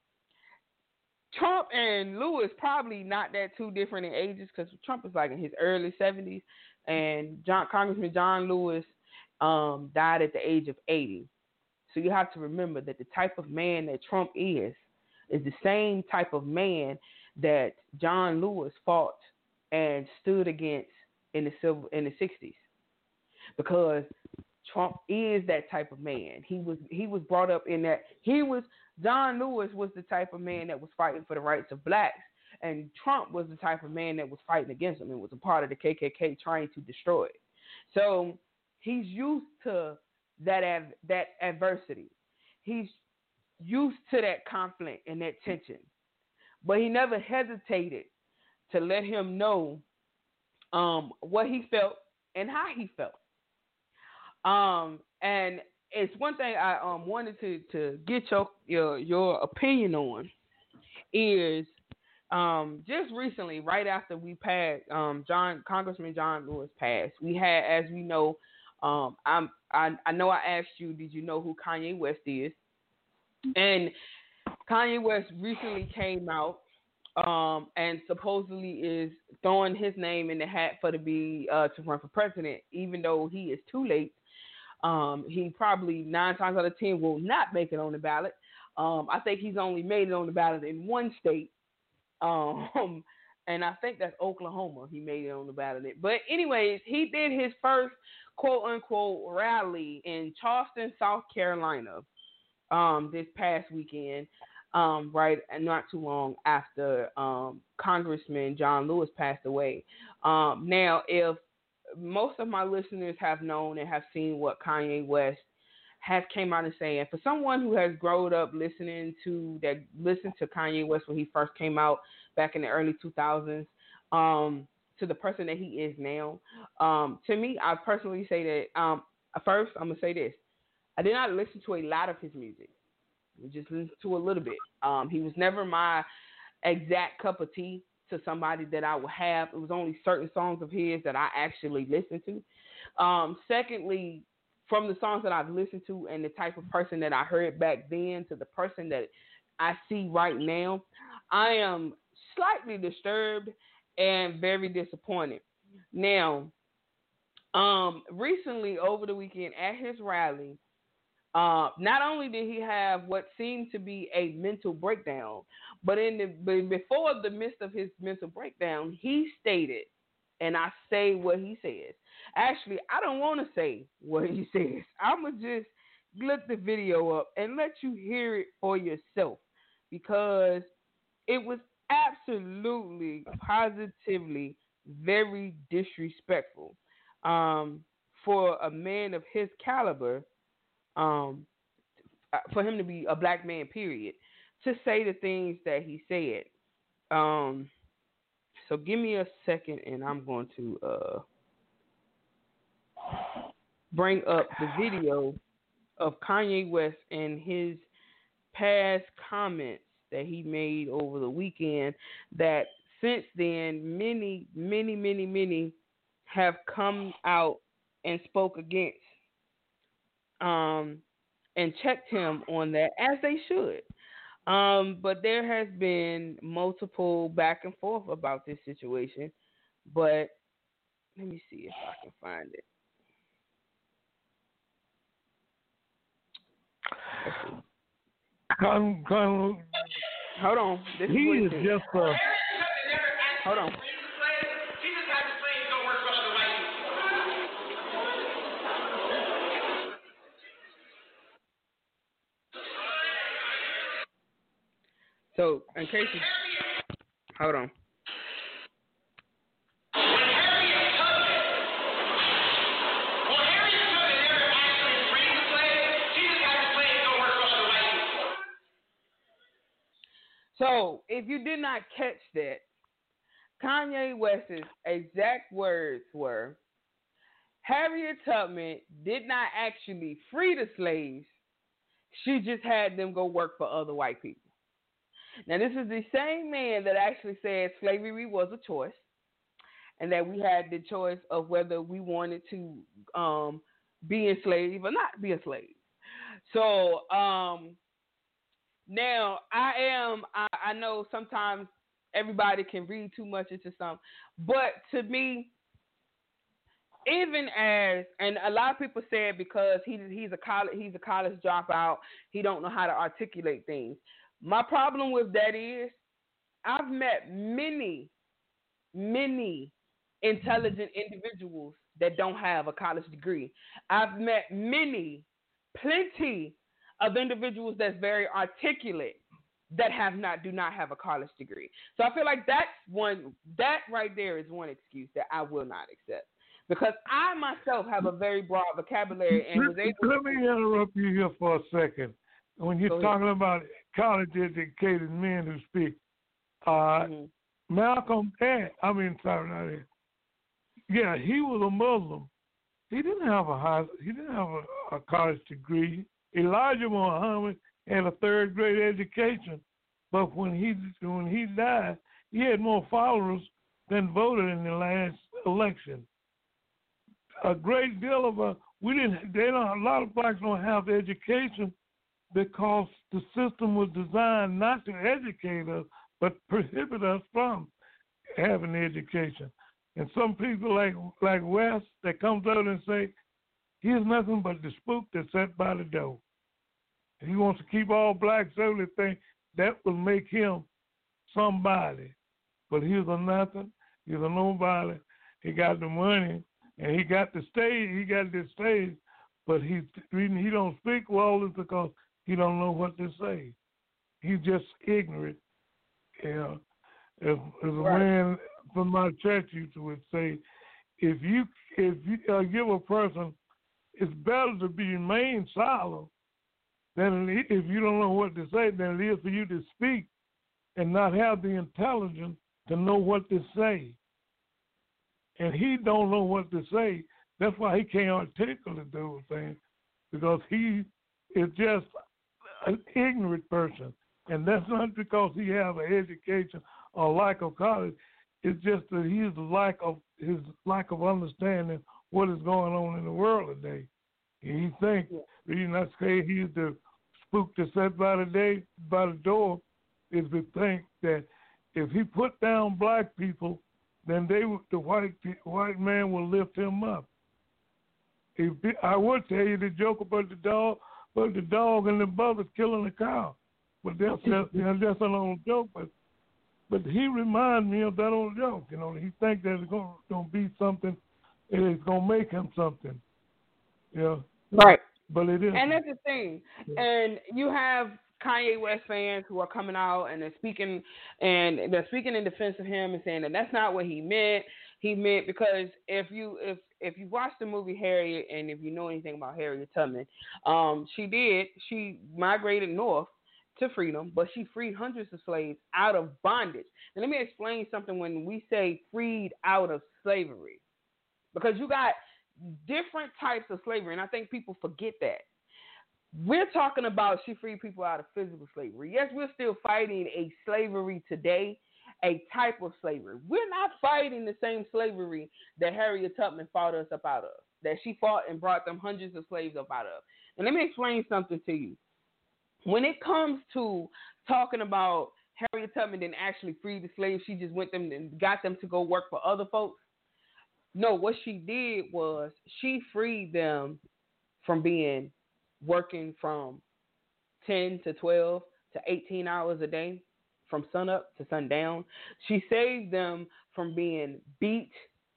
Trump and Lewis probably not that too different in ages, because Trump is like in his early seventies, and John Congressman John Lewis um, died at the age of eighty. So you have to remember that the type of man that Trump is is the same type of man that John Lewis fought and stood against in the civil in the sixties. Because Trump is that type of man. He was he was brought up in that. He was John Lewis was the type of man that was fighting for the rights of blacks, and Trump was the type of man that was fighting against them and was a part of the K K K trying to destroy it. So he's used to that av- that adversity. He's used to that conflict and that tension, but he never hesitated to let him know um, what he felt and how he felt. Um, and it's one thing I um, wanted to, to get your, your your opinion on is um, just recently, right after we passed, um, John Congressman John Lewis passed. We had, as we know, um, I'm I, I know I asked you, did you know who Kanye West is? And Kanye West recently came out um, and supposedly is throwing his name in the hat for to be uh, to run for president, even though he is too late. Um, he probably nine times out of ten will not make it on the ballot. Um, I think he's only made it on the ballot in one state, um, and I think that's Oklahoma. He made it on the ballot. But anyways, he did his first quote unquote rally in Charleston, South Carolina, um, this past weekend. Um, right, and not too long after um, Congressman John Lewis passed away. Um, now, if most of my listeners have known and have seen what Kanye West has came out and saying, for someone who has grown up listening to that, listened to Kanye West when he first came out back in the early two thousands, um, to the person that he is now, um, to me, I personally say that um, first I'm gonna say this: I did not listen to a lot of his music. We just listened to a little bit. Um, he was never my exact cup of tea to somebody that I would have. It was only certain songs of his that I actually listened to. Um, secondly, from the songs that I've listened to and the type of person that I heard back then to the person that I see right now, I am slightly disturbed and very disappointed. Now, um, recently over the weekend at his rally, Uh, not only did he have what seemed to be a mental breakdown, but in the but before the midst of his mental breakdown, he stated, and I say what he says. Actually, I don't want to say what he says. I'm going to just look the video up and let you hear it for yourself, because it was absolutely, positively very disrespectful um, for a man of his caliber. Um, for him to be a black man, period, to say the things that he said. Um, so give me a second, and I'm going to uh, bring up the video of Kanye West and his past comments that he made over the weekend, that since then many, many, many, many have come out and spoke against. Um, and checked him on that, as they should. Um, but there has been multiple back and forth about this situation. But let me see if I can find it. Con, con, Hold on. This he is, is just a... Hold on. So, in case you... Hold on. So, if you did not catch that, Kanye West's exact words were, Harriet Tubman did not actually free the slaves. She just had them go work for other white people. Now, this is the same man that actually said slavery was a choice, and that we had the choice of whether we wanted to um, be enslaved or not be a slave. So, um, now I am, I, I know sometimes everybody can read too much into something, but to me, even as, and a lot of people say it because he, he's a college, he's a college dropout, he don't know how to articulate things. My problem with that is I've met many, many intelligent individuals that don't have a college degree. I've met many, plenty of individuals that's very articulate that have not, do not have a college degree. So I feel like that's one, that right there is one excuse that I will not accept. Because I myself have a very broad vocabulary and was able to... Let me interrupt you here for a second. When you're talking about college-educated men who speak, uh, mm-hmm. Malcolm X, I mean, sorry, not X. Yeah, he was a Muslim. He didn't have a high, he didn't have a, a college degree. Elijah Muhammad had a third grade education, but when he when he died, he had more followers than voted in the last election. A great deal of a we didn't. They don't. A lot of blacks don't have the education because the system was designed not to educate us, but prohibit us from having the education. And some people like like West that comes out and say, he's nothing but the spook that's sat by the door. He wants to keep all blacks, everything. That will make him somebody. But he's a nothing. He's a nobody. He got the money, and he got the stage. He got this stage, but he he don't speak well is because he don't know what to say. He's just ignorant. Yeah. If, if a Right. man from my church used to would say, if you if you uh, give a person, it's better to be remain silent than it, if you don't know what to say than it is for you to speak and not have the intelligence to know what to say. And he don't know what to say. That's why he can't articulate those things, because he is just an ignorant person. And that's not because he has an education or lack of college. It's just that he's lack of his lack of understanding what is going on in the world today. And he thinks, the reason I say he's the spook that sat by the day by the door is to think that if he put down black people, then they the white white man will lift him up. If, I would tell you the joke about the dog, but the dog and the brothers killing the cow. But that's just, you know, that's an old joke. But but he reminds me of that old joke. You know, he thinks that it's going to be something, and it's going to make him something. Yeah. You know? Right. But it is. And that's the thing. Yeah. And you have Kanye West fans who are coming out and they're speaking and they're speaking in defense of him and saying that that's not what he meant. He meant because if you if if you watch the movie Harriet and if you know anything about Harriet Tubman, um, she did she migrated north to freedom, but she freed hundreds of slaves out of bondage. And let me explain something when we say freed out of slavery, because you got different types of slavery, and I think people forget that. We're talking about she freed people out of physical slavery. Yes, we're still fighting a slavery today, a type of slavery. We're not fighting the same slavery that Harriet Tubman fought us up out of, that she fought and brought them hundreds of slaves up out of. And let me explain something to you. When it comes to talking about Harriet Tubman didn't actually free the slaves, she just went them and got them to go work for other folks. No, what she did was she freed them from being working from ten to twelve to eighteen hours a day, from sunup to sundown. She saved them from being beat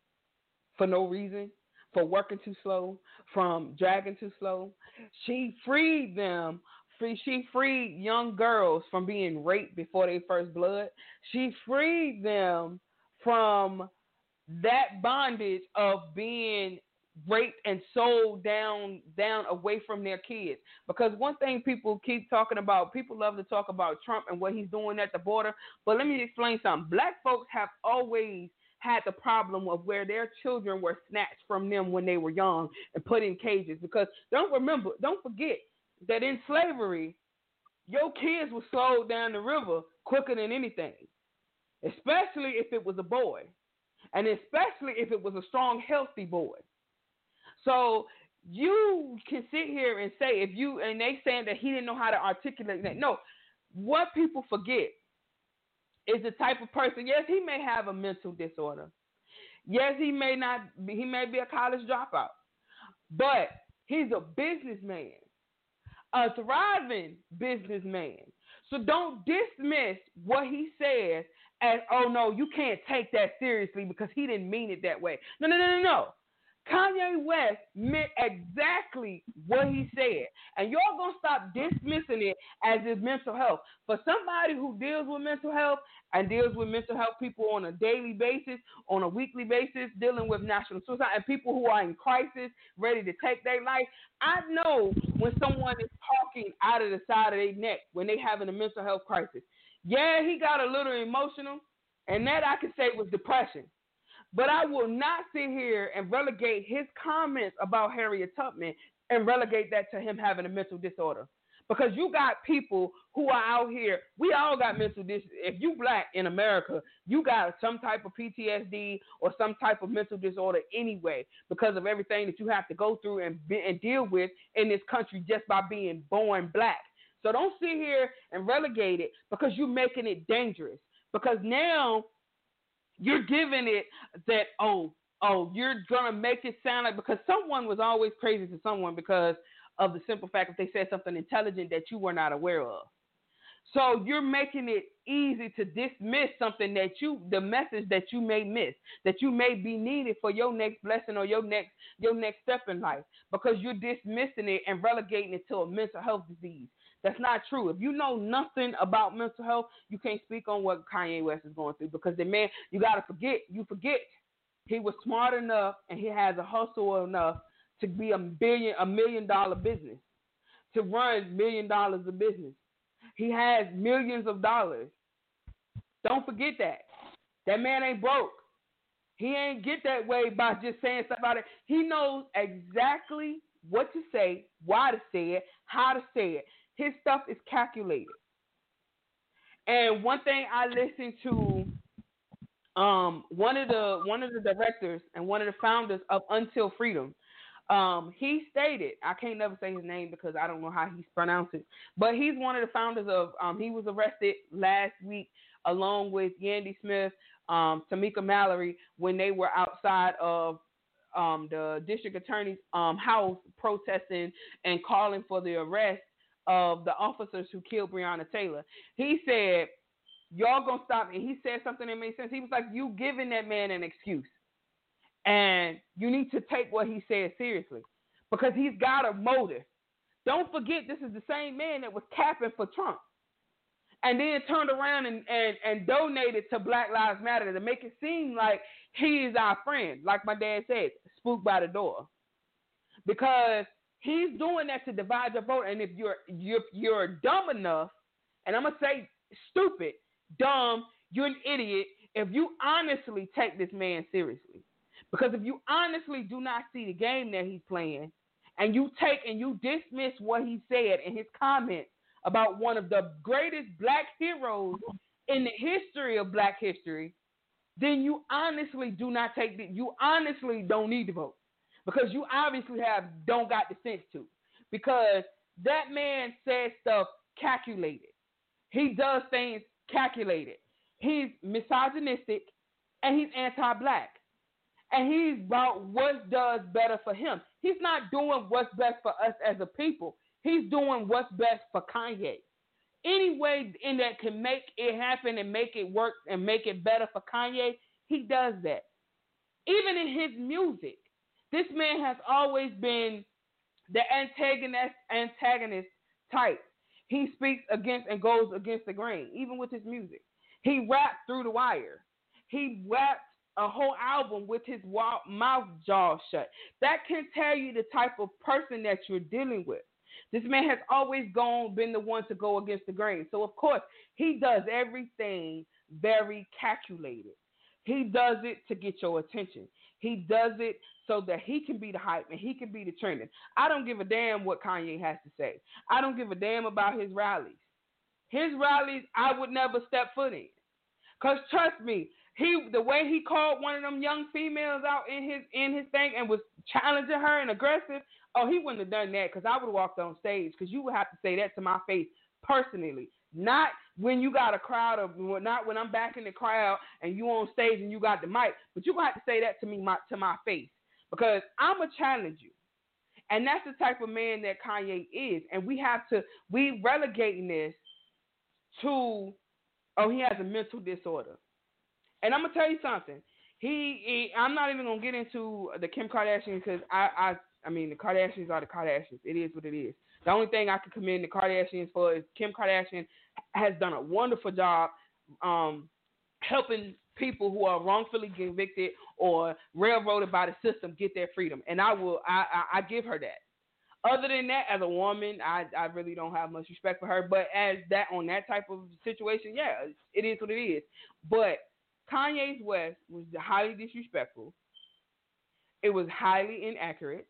for no reason, for working too slow, from dragging too slow. She freed them. She freed young girls from being raped before their first blood. She freed them from that bondage of being raped and sold down down away from their kids. Because one thing people keep talking about, people love to talk about Trump and what he's doing at the border. But let me explain something. Black folks have always had the problem of where their children were snatched from them when they were young and put in cages. Because don't remember, don't forget that in slavery, your kids were sold down the river quicker than anything, especially if it was a boy, and especially if it was a strong, healthy boy. So you can sit here and say, if you, and they saying that he didn't know how to articulate that. No, what people forget is the type of person, yes, he may have a mental disorder. Yes, he may not be, he may be a college dropout, but he's a businessman, a thriving businessman. So don't dismiss what he says as, oh no, you can't take that seriously because he didn't mean it that way. No, no, no, no, no. Kanye West meant exactly what he said. And y'all gonna stop dismissing it as his mental health. For somebody who deals with mental health and deals with mental health people on a daily basis, on a weekly basis, dealing with national suicide, and people who are in crisis, ready to take their life, I know when someone is talking out of the side of their neck, when they having a mental health crisis. Yeah, he got a little emotional, and that I could say was depression. But I will not sit here and relegate his comments about Harriet Tubman and relegate that to him having a mental disorder. Because you got people who are out here, we all got mental dis. If you black in America, you got some type of P T S D or some type of mental disorder anyway, because of everything that you have to go through and, be, and deal with in this country just by being born black. So don't sit here and relegate it because you're making it dangerous. Because now you're giving it that, oh, oh, you're going to make it sound like, because someone was always crazy to someone because of the simple fact if they said something intelligent that you were not aware of. So you're making it easy to dismiss something that you, the message that you may miss, that you may be needed for your next blessing or your next your next step in life, because you're dismissing it and relegating it to a mental health disease. That's not true. If you know nothing about mental health, you can't speak on what Kanye West is going through, because the man, you got to forget, you forget he was smart enough and he has a hustle enough to be a billion, a million dollar business, to run million dollars of business. He has millions of dollars. Don't forget that. That man ain't broke. He ain't get that way by just saying stuff about it. He knows exactly what to say, why to say it, how to say it. His stuff is calculated. And one thing I listened to, um, one of the one of the directors and one of the founders of Until Freedom, Um, he stated, I can't never say his name because I don't know how he's pronounced it, but he's one of the founders of, um, he was arrested last week along with Yandy Smith, um, Tamika Mallory, when they were outside of um, the district attorney's um, house protesting and calling for the arrest of the officers who killed Breonna Taylor. He said, y'all gonna stop, and he said something that made sense. He was like, you giving that man an excuse. And you need to take what he said seriously, because he's got a motive. Don't forget, this is the same man that was capping for Trump and then turned around and, and, and donated to Black Lives Matter to make it seem like he is our friend. Like my dad said, spook by the door. Because he's doing that to divide your vote. And if you're, you're, you're dumb enough, and I'm going to say stupid, dumb, you're an idiot, if you honestly take this man seriously. Because if you honestly do not see the game that he's playing, and you take and you dismiss what he said in his comments about one of the greatest black heroes in the history of black history, then you honestly do not take the, you honestly don't need to vote, because you obviously have don't got the sense to, because that man says stuff calculated. He does things calculated. He's misogynistic and he's anti-black. And he's about what does better for him. He's not doing what's best for us as a people. He's doing what's best for Kanye. Any way in that can make it happen and make it work and make it better for Kanye, he does that. Even in his music, this man has always been the antagonist, antagonist type. He speaks against and goes against the grain, even with his music. He rapped through the wire. He rapped a whole album with his mouth jaw shut. That can tell you the type of person that you're dealing with. This man has always gone, been the one to go against the grain. So, of course, he does everything very calculated. He does it to get your attention. He does it so that he can be the hype and he can be the trending. I don't give a damn what Kanye has to say. I don't give a damn about his rallies. His rallies, I would never step foot in. Because trust me, He the way he called one of them young females out in his in his thing and was challenging her and aggressive, oh, he wouldn't have done that, because I would have walked on stage, because you would have to say that to my face personally. Not when you got a crowd of, not when I'm back in the crowd and you on stage and you got the mic, but you're going to have to say that to me my, to my face, because I'm going to challenge you. And that's the type of man that Kanye is. And we have to, we relegating this to, oh, he has a mental disorder. And I'm gonna tell you something. He, he I'm not even gonna get into the Kim Kardashian, because I, I, I mean, the Kardashians are the Kardashians. It is what it is. The only thing I can commend the Kardashians for is Kim Kardashian has done a wonderful job um, helping people who are wrongfully convicted or railroaded by the system get their freedom, and I will, I, I, I give her that. Other than that, as a woman, I, I really don't have much respect for her. But as that on that type of situation, yeah, it is what it is. But Kanye West was highly disrespectful. It was highly inaccurate.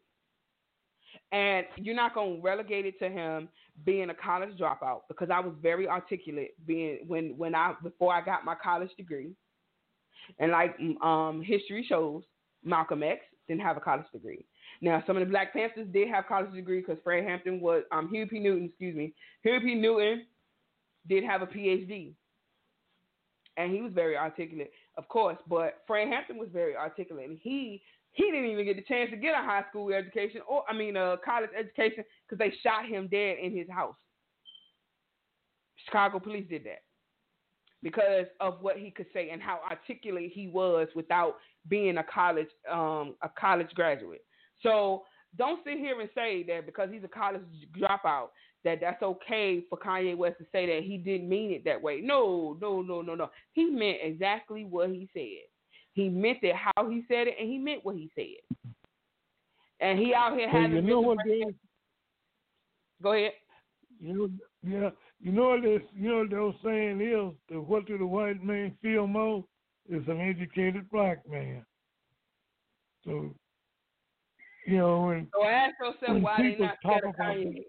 And you're not going to relegate it to him being a college dropout, because I was very articulate being when, when I before I got my college degree. And like um, history shows, Malcolm X didn't have a college degree. Now, some of the Black Panthers did have college degree, because Fred Hampton was um, Huey P. Newton, excuse me, Huey P. Newton did have a P H D. And he was very articulate, of course, but Fred Hampton was very articulate. And he He didn't even get the chance to get a high school education, or I mean, a college education, because they shot him dead in his house. Chicago police did that because of what he could say and how articulate he was without being a college um, a college graduate. So don't sit here and say that because he's a college dropout that that's okay for Kanye West to say that he didn't mean it that way. No, no, no, no, no. He meant exactly what he said. He meant it how he said it, and he meant what he said. And he out here well, having. You know what they, Go ahead. You know, yeah, you know what this, you know what they're saying is that what do the white man feel most is an educated black man. So, you know, when so ask yourself why they not talk scared of about Kanye.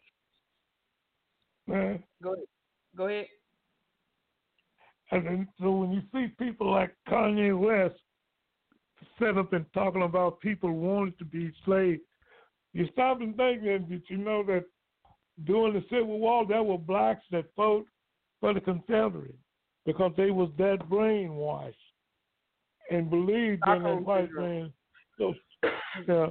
Man, Go ahead. Go ahead. And then, so when you see people like Kanye West set up and talking about people wanting to be slaves, you stop and think that, that you know that during the Civil War, there were blacks that fought for the Confederates because they was that brainwashed and believed in that white man so uh,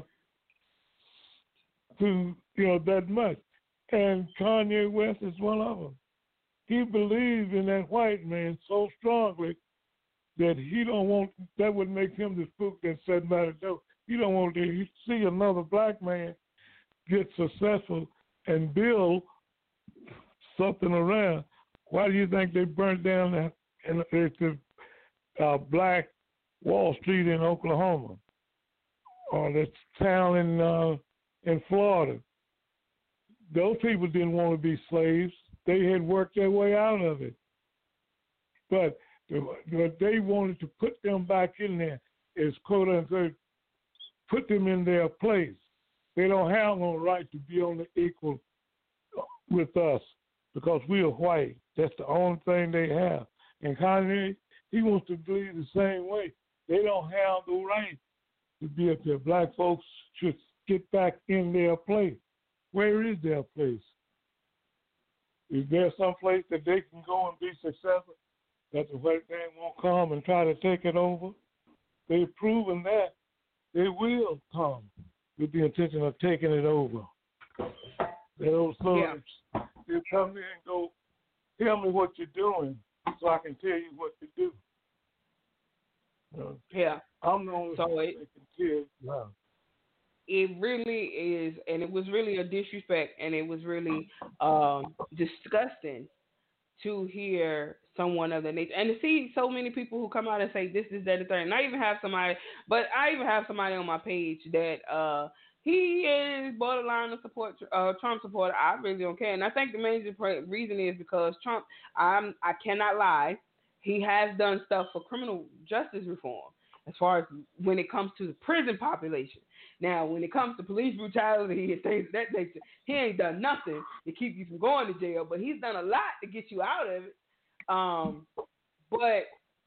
to you know that much. And Kanye West is one of them. He believes in that white man so strongly that he don't want, that would make him the spook that said by the door. He don't want to see another black man get successful and build something around. Why do you think they burnt down the, in, the uh, black Wall Street in Oklahoma or the town in uh, in Florida? Those people didn't want to be slaves. They had worked their way out of it. But what they wanted to put them back in there is, quote unquote, put them in their place. They don't have no right to be on the equal with us because we are white. That's the only thing they have. And Kanye, he wants to believe the same way. They don't have the right to be up there. Black folks should get back in their place. Where is their place? Is there some place that they can go and be successful, that the white man won't come and try to take it over? They've proven that they will come with the intention of taking it over. They'll yeah. They'll come in and go, tell me what you're doing so I can tell you what to do. You know, yeah. I'm the only so one it, that can tell you. It really is, and it was really a disrespect, and it was really um, disgusting to hear someone of the nature, and to see so many people who come out and say this, this, that, and the third. And I even have somebody, but I even have somebody on my page that uh, he is borderline a support uh, Trump supporter. I really don't care, and I think the major reason is because Trump. I'm I cannot lie. He has done stuff for criminal justice reform as far as when it comes to the prison population. Now, when it comes to police brutality and things of that nature, he ain't done nothing to keep you from going to jail, but he's done a lot to get you out of it. Um, but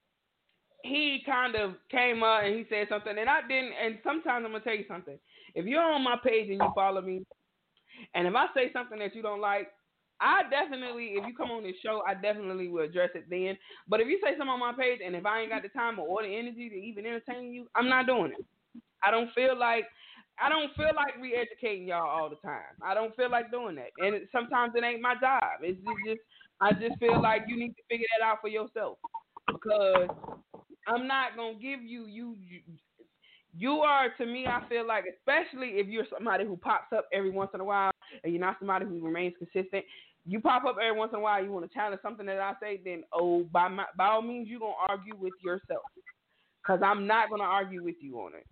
he kind of came up and he said something, and I didn't. And sometimes I'm gonna tell you something. If you're on my page and you follow me, and if I say something that you don't like, I definitely, if you come on this show, I definitely will address it then. But if you say something on my page, and if I ain't got the time or the energy to even entertain you, I'm not doing it. I don't feel like I don't feel like re-educating y'all all the time. I don't feel like doing that, and it, sometimes it ain't my job. It's just, just I just feel like you need to figure that out for yourself, because I'm not gonna give you you you are to me. I feel like, especially if you're somebody who pops up every once in a while, and you're not somebody who remains consistent. You pop up every once in a while, you want to challenge something that I say, then oh by my, by all means you're gonna argue with yourself, because I'm not gonna argue with you on it.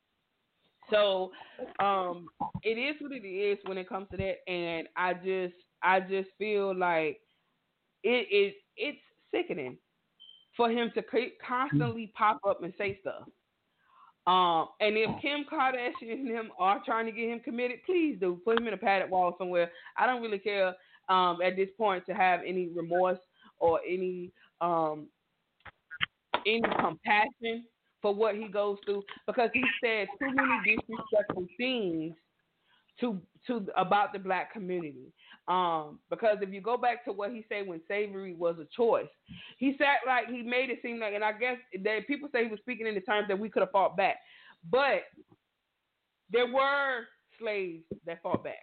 So um, it is what it is when it comes to that, and I just I just feel like it is it's sickening for him to constantly pop up and say stuff. Um, and if Kim Kardashian and him are trying to get him committed, please do put him in a padded wall somewhere. I don't really care um, at this point to have any remorse or any um, any compassion for what he goes through, because he said too many disrespectful things to to about the black community. Um, because if you go back to what he said when slavery was a choice, he said like he made it seem like, and I guess that people say he was speaking in the terms that we could have fought back, but there were slaves that fought back.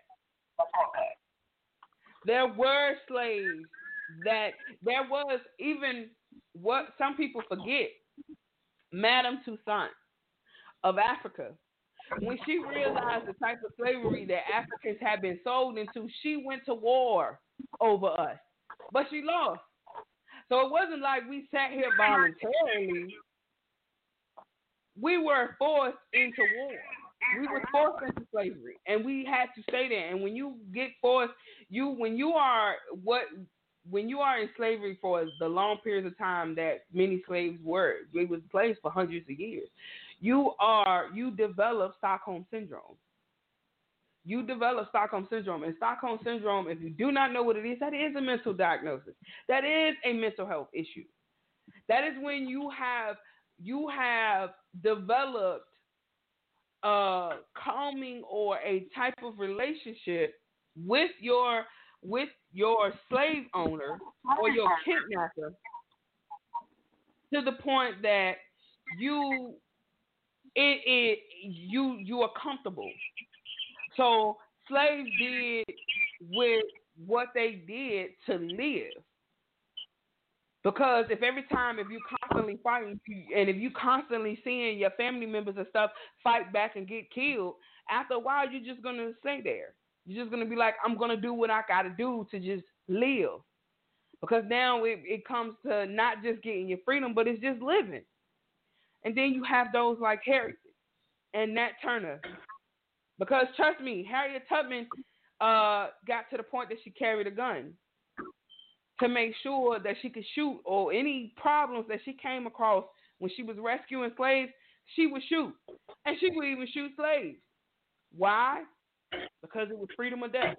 There were slaves that there was even what some people forget. Madame Toussaint of Africa, when she realized the type of slavery that Africans had been sold into, she went to war over us, but she lost. So it wasn't like we sat here voluntarily. We were forced into war. We were forced into slavery, and we had to stay there. And when you get forced, you when you are what when you are in slavery for the long periods of time that many slaves were, they were slaves for hundreds of years. You are you develop Stockholm syndrome. You develop Stockholm syndrome, and Stockholm syndrome, if you do not know what it is, that is a mental diagnosis. That is a mental health issue. That is when you have you have developed a calming or a type of relationship with your with your slave owner or your kidnapper to the point that you it, it you you are comfortable. So slaves did with what they did to live. Because if every time, if you constantly fighting, and if you constantly seeing your family members and stuff fight back and get killed, after a while you're just gonna stay there. You're just gonna be like, I'm gonna do what I gotta do to just live. Because now it, it comes to not just getting your freedom, but it's just living. And then you have those like Harriet and Nat Turner. Because trust me, Harriet Tubman uh, got to the point that she carried a gun to make sure that she could shoot, or any problems that she came across when she was rescuing slaves, she would shoot. And she would even shoot slaves. Why? Because it was freedom or death.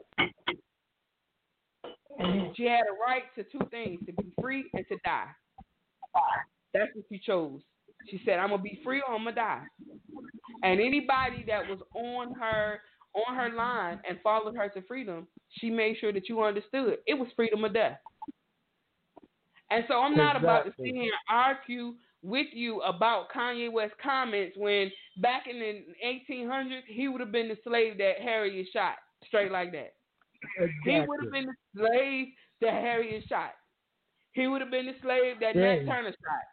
She had a right to two things, to be free and to die. That's what she chose. She said, I'm going to be free or I'm going to die. And anybody that was on her on her line and followed her to freedom, she made sure that you understood it was freedom or death. And so I'm not exactly. about to sit here and argue with you about Kanye West's comments when back in the eighteen hundreds, he would have been the slave that Harriet shot, straight like that. Exactly. He would have been the slave that Harriet shot. He would have been the slave that yeah. Nat Turner shot.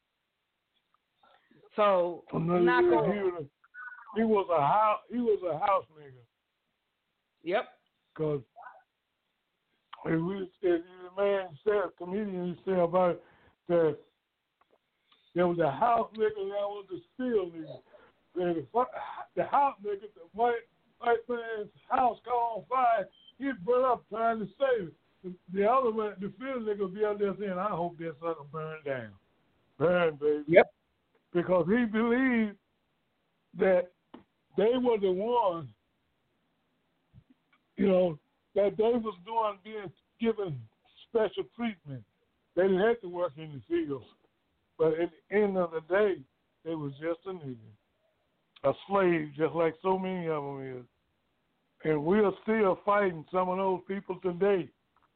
So I'm not going. He was a house. He was a house nigga. Yep. Because if we, if the man said, comedian said about it, that there was a house nigga and there was a steel nigga. The, the house nigga, the white white man's house caught on fire. He'd burn up trying to save it. The, the other one, the field nigga, would be out there saying, "I hope that sucker burn down, burn, baby." Yep. Because he believed that they were the ones, you know, that they was doing, being given special treatment. They didn't have to work in the fields. But at the end of the day, they was just a nigga, a slave, just like so many of them is. And we are still fighting some of those people today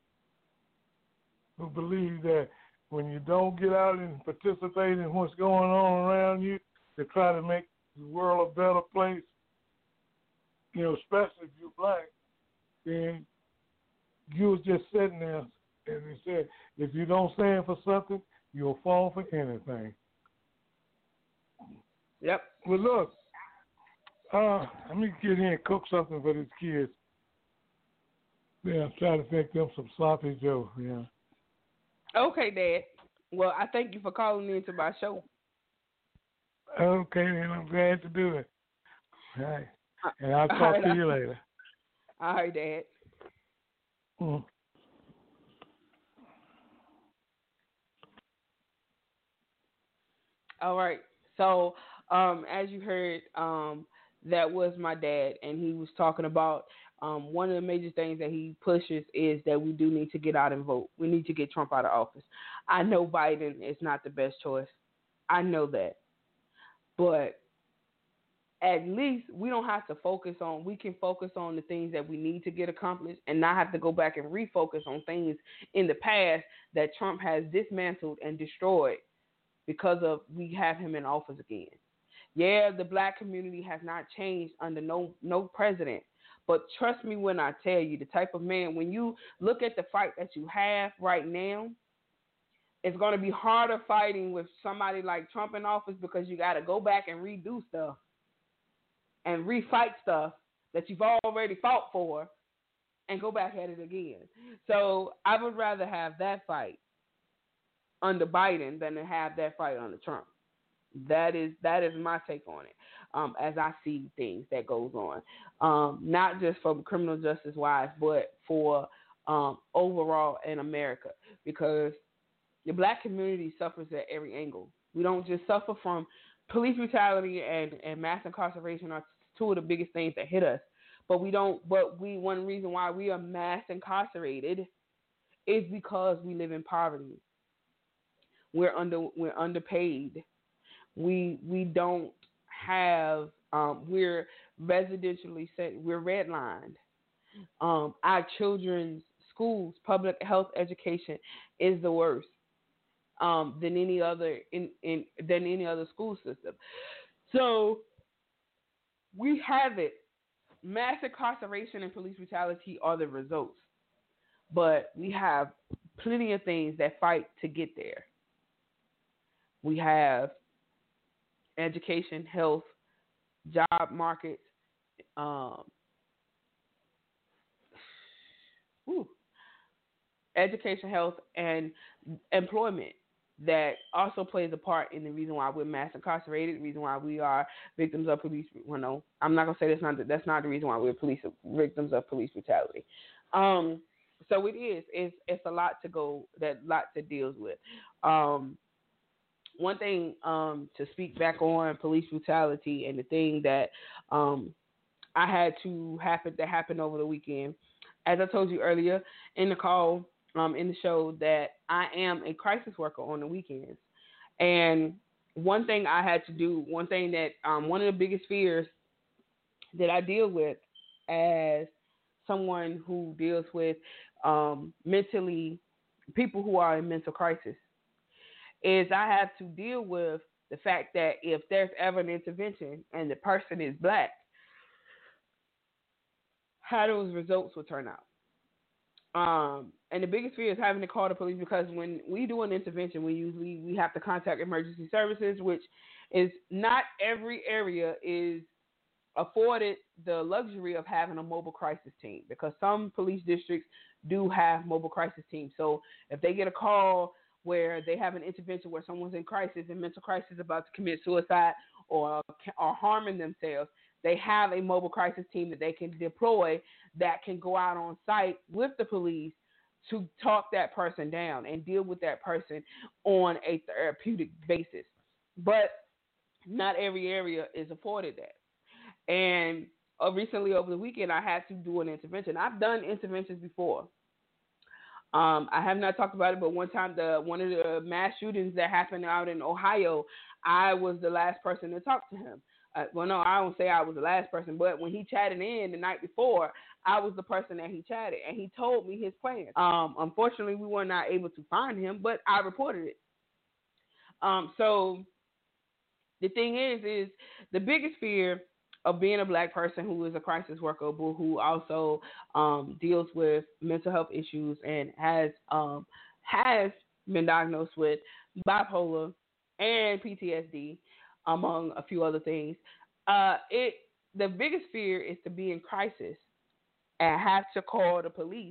who believe that when you don't get out and participate in what's going on around you to try to make the world a better place, you know, especially if you're black, then you was just sitting there, and they said, if you don't stand for something, you'll fall for anything. Yep. Well, look, uh, let me get in and cook something for these kids. Yeah, I'm trying to make them some sloppy joe, yeah. Okay, Dad. Well, I thank you for calling into my show. Okay, then I'm glad to do it. All right. And I'll talk right, to you later. All right, Dad. Mm. All right. So, um, as you heard, um, that was my dad, and he was talking about um, one of the major things that he pushes is that we do need to get out and vote. We need to get Trump out of office. I know Biden is not the best choice. I know that. But at least we don't have to focus on, we can focus on the things that we need to get accomplished and not have to go back and refocus on things in the past that Trump has dismantled and destroyed because of we have him in office again. Yeah, the black community has not changed under no no president. But trust me when I tell you, the type of man, when you look at the fight that you have right now, it's going to be harder fighting with somebody like Trump in office because you got to go back and redo stuff and refight stuff that you've already fought for and go back at it again. So I would rather have that fight under Biden than to have that fight under Trump. That is that is my take on it, um, as I see things that goes on, um, not just for criminal justice wise, but for um, overall in America, because the black community suffers at every angle. We don't just suffer from police brutality and, and mass incarceration are two of the biggest things that hit us, but we don't. But we one reason why we are mass incarcerated is because we live in poverty. We're under we're underpaid. We we don't have um, we're residentially set. We're redlined. Um, our children's schools, public health education, is the worst um, than any other in, in than any other school system. So we have it. Mass incarceration and police brutality are the results, but we have plenty of things that fight to get there. We have education, health, job markets, um, whew, education, health, and employment that also plays a part in the reason why we're mass incarcerated, the reason why we are victims of police. Well, no, I'm not gonna say that's not the, that's not the reason why we're police victims of police brutality. Um, so it is. It's it's a lot to go. That lot to deal with. Um, One thing um, to speak back on police brutality and the thing that um, I had to happen that happened over the weekend, as I told you earlier in the call, um, in the show, that I am a crisis worker on the weekends. And one thing I had to do, one thing that um, one of the biggest fears that I deal with as someone who deals with um, mentally people who are in mental crisis, is I have to deal with the fact that if there's ever an intervention and the person is black, how those results will turn out. Um, and the biggest fear is having to call the police, because when we do an intervention, we usually we have to contact emergency services, which is not every area is afforded the luxury of having a mobile crisis team, because some police districts do have mobile crisis teams. So if they get a call where they have an intervention where someone's in crisis and mental crisis about to commit suicide or or harming themselves, they have a mobile crisis team that they can deploy that can go out on site with the police to talk that person down and deal with that person on a therapeutic basis. But not every area is afforded that. And uh, recently over the weekend, I had to do an intervention. I've done interventions before. Um, I have not talked about it, but one time, the one of the mass shootings that happened out in Ohio, I was the last person to talk to him. Uh, well, no, I don't say I was the last person, but when he chatted in the night before, I was the person that he chatted, and he told me his plan. Um, unfortunately, we were not able to find him, but I reported it. Um, so the thing is, is the biggest fear of being a black person who is a crisis worker, but who also um, deals with mental health issues and has um, has been diagnosed with bipolar and P T S D, among a few other things. Uh, it the biggest fear is to be in crisis and have to call the police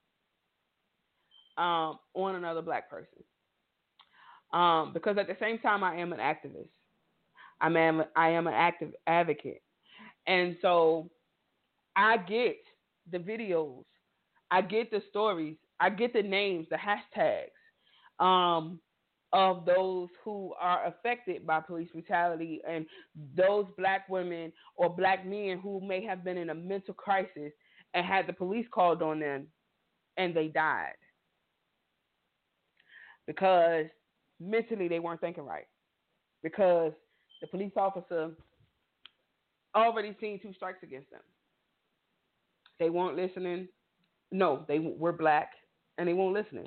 um, on another black person. Um, because at the same time, I am an activist. I am I am an active advocate. And so I get the videos, I get the stories, I get the names, the hashtags um, of those who are affected by police brutality, and those black women or black men who may have been in a mental crisis and had the police called on them and they died because mentally they weren't thinking right, because the police officer already seen two strikes against them. They weren't listening. No, they were black, and they weren't listening.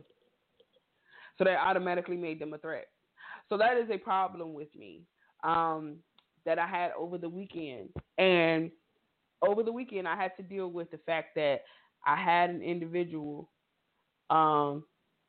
So that automatically made them a threat. So that is a problem with me. Um, that I had over the weekend. And over the weekend, I had to deal with the fact that I had an individual um,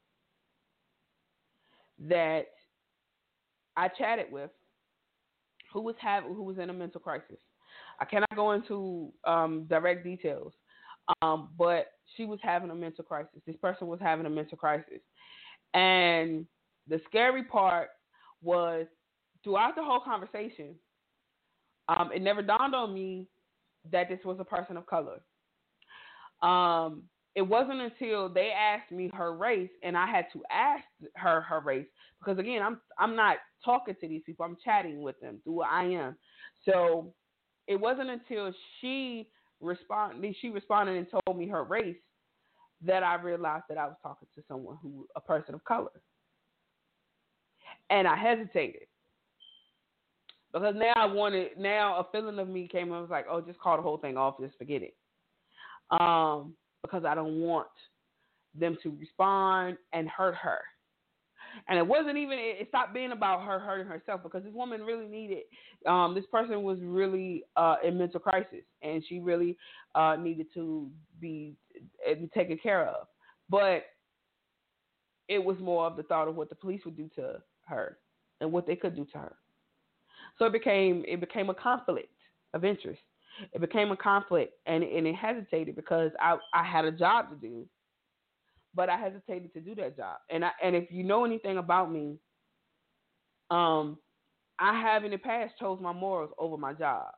that I chatted with who was having, who was in a mental crisis. I cannot go into um, direct details, um, but she was having a mental crisis. This person was having a mental crisis. And the scary part was throughout the whole conversation, um, it never dawned on me that this was a person of color. Um, it wasn't until they asked me her race, and I had to ask her her race because again, I'm I'm not talking to these people. I'm chatting with them through what I am. So it wasn't until she responded, she responded and told me her race that I realized that I was talking to someone who, a person of color, and I hesitated. Because now I wanted, now a feeling of me came. I was like, oh, just call the whole thing off. Just forget it. Um, because I don't want them to respond and hurt her. And it wasn't even, it stopped being about her hurting herself because this woman really needed, um, this person was really uh, in mental crisis and she really uh, needed to be uh, taken care of. But it was more of the thought of what the police would do to her and what they could do to her. So it became it became a conflict of interest. It became a conflict, and, and it hesitated because I, I had a job to do, but I hesitated to do that job. And I, and if you know anything about me, um, I have in the past chose my morals over my job.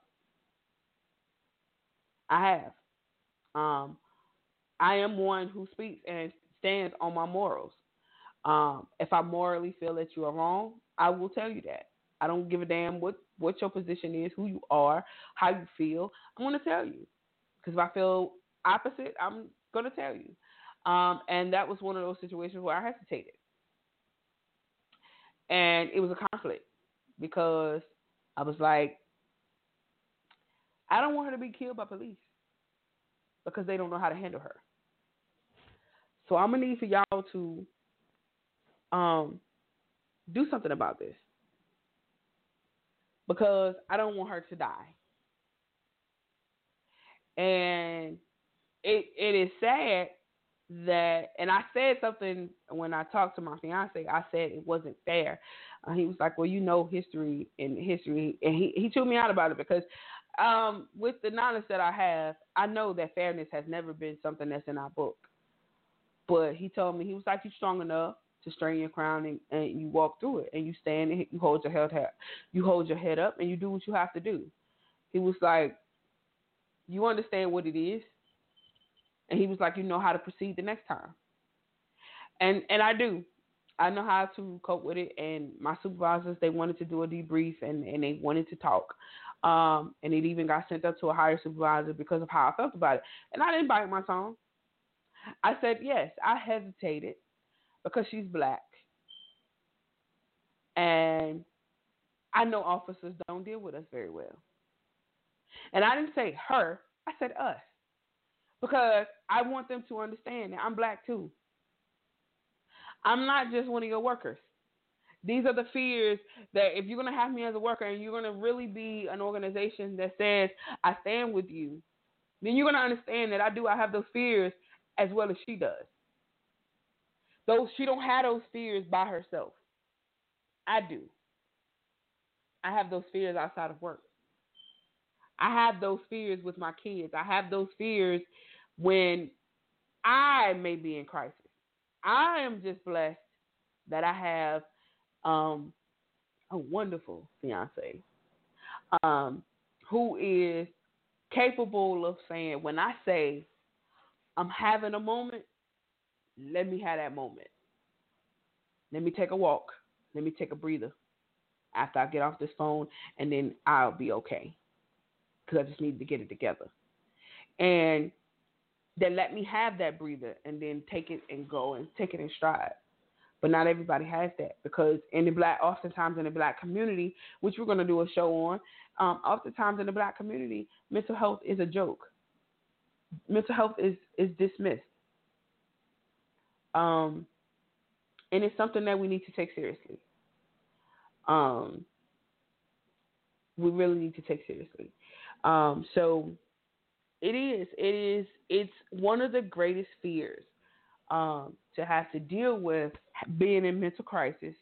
I have. Um, I am one who speaks and stands on my morals. Um, if I morally feel that you are wrong, I will tell you that. I don't give a damn what, what your position is, who you are, how you feel. I'm going to tell you. Because if I feel opposite, I'm going to tell you. Um, and that was one of those situations where I hesitated. And it was a conflict because I was like, I don't want her to be killed by police because they don't know how to handle her. So I'm going to need for y'all to um, do something about this. Because I don't want her to die. And it it is sad that, and I said something when I talked to my fiance, I said it wasn't fair. Uh, he was like, well, you know history and history. And he, he chewed me out about it because um, with the knowledge that I have, I know that fairness has never been something that's in our book. But he told me, he was like, you're strong enough to straighten your crown and, and you walk through it and you stand and you hold your head up. You hold your head up and you do what you have to do. He was like, you understand what it is? And he was like, you know how to proceed the next time. And and I do. I know how to cope with it. And my supervisors, they wanted to do a debrief and, and they wanted to talk. Um, and it even got sent up to a higher supervisor because of how I felt about it. And I didn't bite my tongue. I said, yes, I hesitated. Because she's black. And I know officers don't deal with us very well. And I didn't say her, I said us. Because I want them to understand that I'm black too. I'm not just one of your workers. These are the fears that if you're going to have me as a worker and you're going to really be an organization that says, I stand with you, then you're going to understand that I do, I have those fears as well as she does. Those, she don't have those fears by herself. I do. I have those fears outside of work. I have those fears with my kids. I have those fears when I may be in crisis. I am just blessed that I have um, a wonderful fiance um, who is capable of saying, when I say I'm having a moment, let me have that moment. Let me take a walk. Let me take a breather after I get off this phone, and then I'll be okay. Because I just need to get it together. And then let me have that breather and then take it and go and take it in stride. But not everybody has that because in the black, oftentimes in the black community, which we're going to do a show on, um, oftentimes in the black community, mental health is a joke. Mental health is, is dismissed. Um, and it's something that we need to take seriously. Um, we really need to take seriously. Um, so it is, it is, it's one of the greatest fears um, to have to deal with being in mental crisis.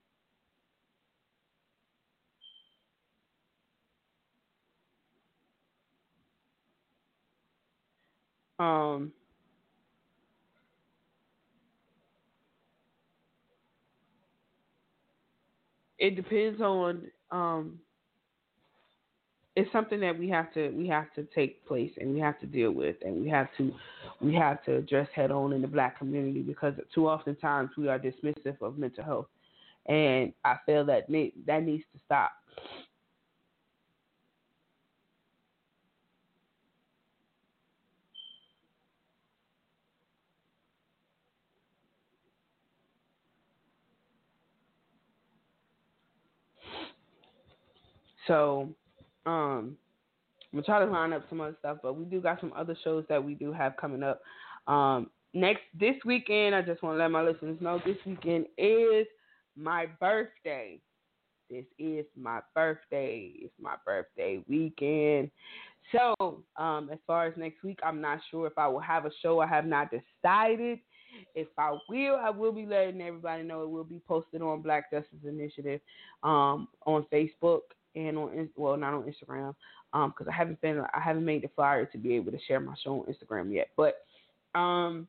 Um, it depends on um, it's something that we have to we have to take place and we have to deal with, and we have to we have to address head on in the Black community, because too often times we are dismissive of mental health, and I feel that ne- that needs to stop. So, um, I'm gonna try to line up some other stuff, but we do got some other shows that we do have coming up. Um, next this weekend, I just want to let my listeners know this weekend is my birthday. This is my birthday. It's my birthday weekend. So, um, as far as next week, I'm not sure if I will have a show. I have not decided. If I will, I will be letting everybody know. It will be posted on Black Justice Initiative um, on Facebook and on, well, not on Instagram, because um, I haven't been, I haven't made the flyer to be able to share my show on Instagram yet. But um,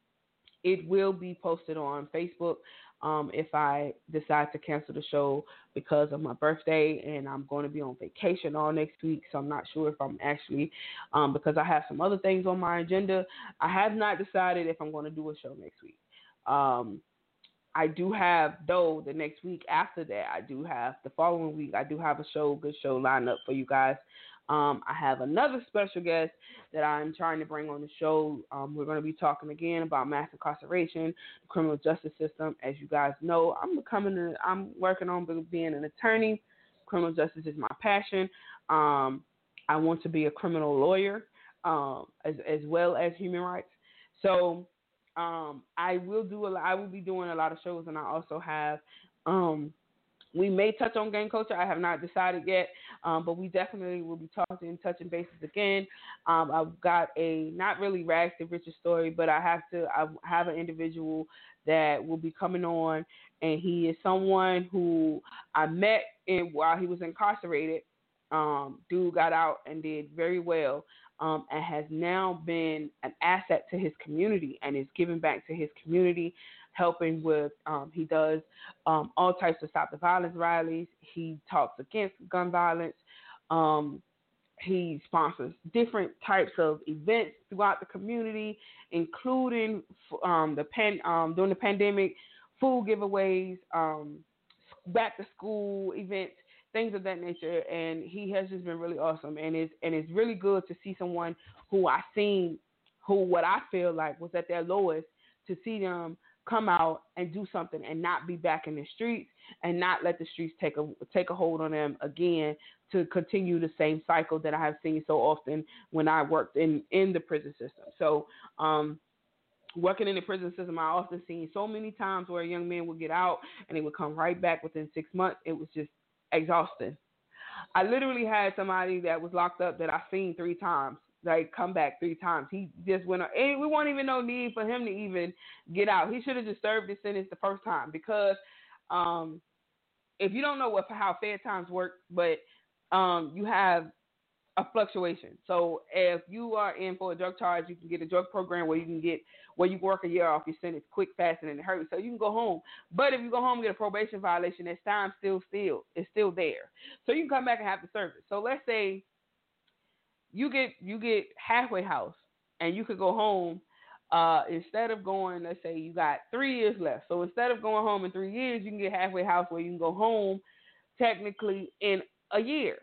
it will be posted on Facebook. Um, if I decide to cancel the show because of my birthday, and I'm going to be on vacation all next week, so I'm not sure if I'm actually, um, because I have some other things on my agenda, I have not decided if I'm going to do a show next week. Um, I do have, though, the next week after that, I do have, the following week, I do have a show, good show lined up for you guys. Um, I have another special guest that I'm trying to bring on the show. Um, we're going to be talking again about mass incarceration, the criminal justice system. As you guys know, I'm becoming, a, I'm working on being an attorney. Criminal justice is my passion. Um, I want to be a criminal lawyer, um, as as well as human rights. So um, I will do a, I will be doing a lot of shows, and I also have. Um, We may touch on gang culture. I have not decided yet, um, but we definitely will be talking, touching bases again. Um, I've got a not really rags to riches story, but I have to. I have an individual that will be coming on, and he is someone who I met in while he was incarcerated. Um, dude got out and did very well, um, and has now been an asset to his community and is giving back to his community. Helping with, um, he does um, all types of stop the violence rallies. He talks against gun violence. Um, he sponsors different types of events throughout the community, including um, the pan, um, during the pandemic, food giveaways, um, back to school events, things of that nature. And he has just been really awesome. And it's and it's really good to see someone who I seen, who what I feel like was at their lowest, to see them come out and do something and not be back in the streets and not let the streets take a take a hold on them again, to continue the same cycle that I have seen so often when I worked in, in the prison system. So um, working in the prison system, I often seen so many times where a young man would get out and they would come right back within six months. It was just exhausting. I literally had somebody that was locked up that I seen three times. Like, come back three times. He just went, and we won't even no need for him to even get out. He should have just served his sentence the first time, because um, if you don't know what how Fed times work, but um, you have a fluctuation. So if you are in for a drug charge, you can get a drug program where you can get where you work a year off your sentence quick, fast, and in a hurry. So you can go home. But if you go home and get a probation violation, that time still still is still there. So you can come back and have to serve it. So let's say You get you get halfway house, and you could go home uh, instead of going. Let's say you got three years left. So instead of going home in three years, you can get halfway house where you can go home technically in a year.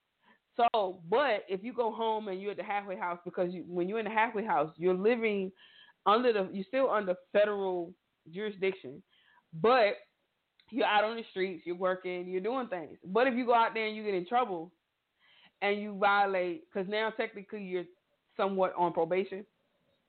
So, but if you go home and you're at the halfway house, because you, when you're in the halfway house, you're living under the you're still under federal jurisdiction, but you're out on the streets, you're working, you're doing things. But if you go out there and you get in trouble, and you violate, because now technically you're somewhat on probation.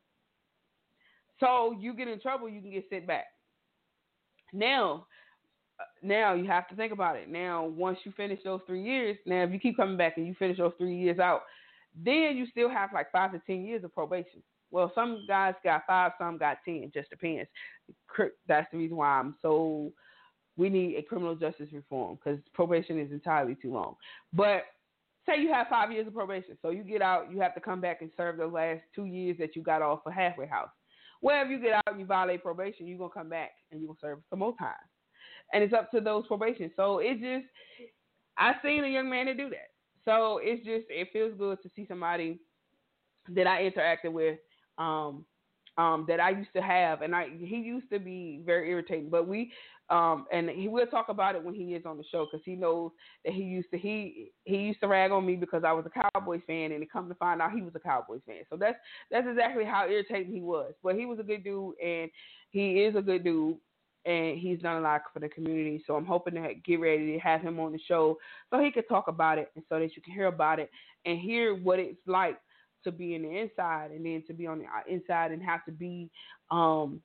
So you get in trouble, you can get sent back. Now, now you have to think about it. Now, once you finish those three years, now if you keep coming back and you finish those three years out, then you still have like five to ten years of probation. Well, some guys got five, some got ten. Just depends. That's the reason why I'm so. We need a criminal justice reform because probation is entirely too long. But say you have five years of probation, so you get out, you have to come back and serve the last two years that you got off for halfway house. Well, if you get out and you violate probation, you're gonna come back and you're gonna serve some more time. And it's up to those probation. So it just, I seen a young man to do that. So it's just, it feels good to see somebody that I interacted with, um, um, that I used to have, and I he used to be very irritating. But we, um, and he will talk about it when he is on the show because he knows that he used to he he used to rag on me because I was a Cowboys fan, and it come to find out he was a Cowboys fan. So that's that's exactly how irritating he was. But he was a good dude, and he is a good dude. And he's done a lot for the community. So I'm hoping to get ready to have him on the show so he could talk about it and so that you can hear about it and hear what it's like to be in the inside and then to be on the inside and have to be um,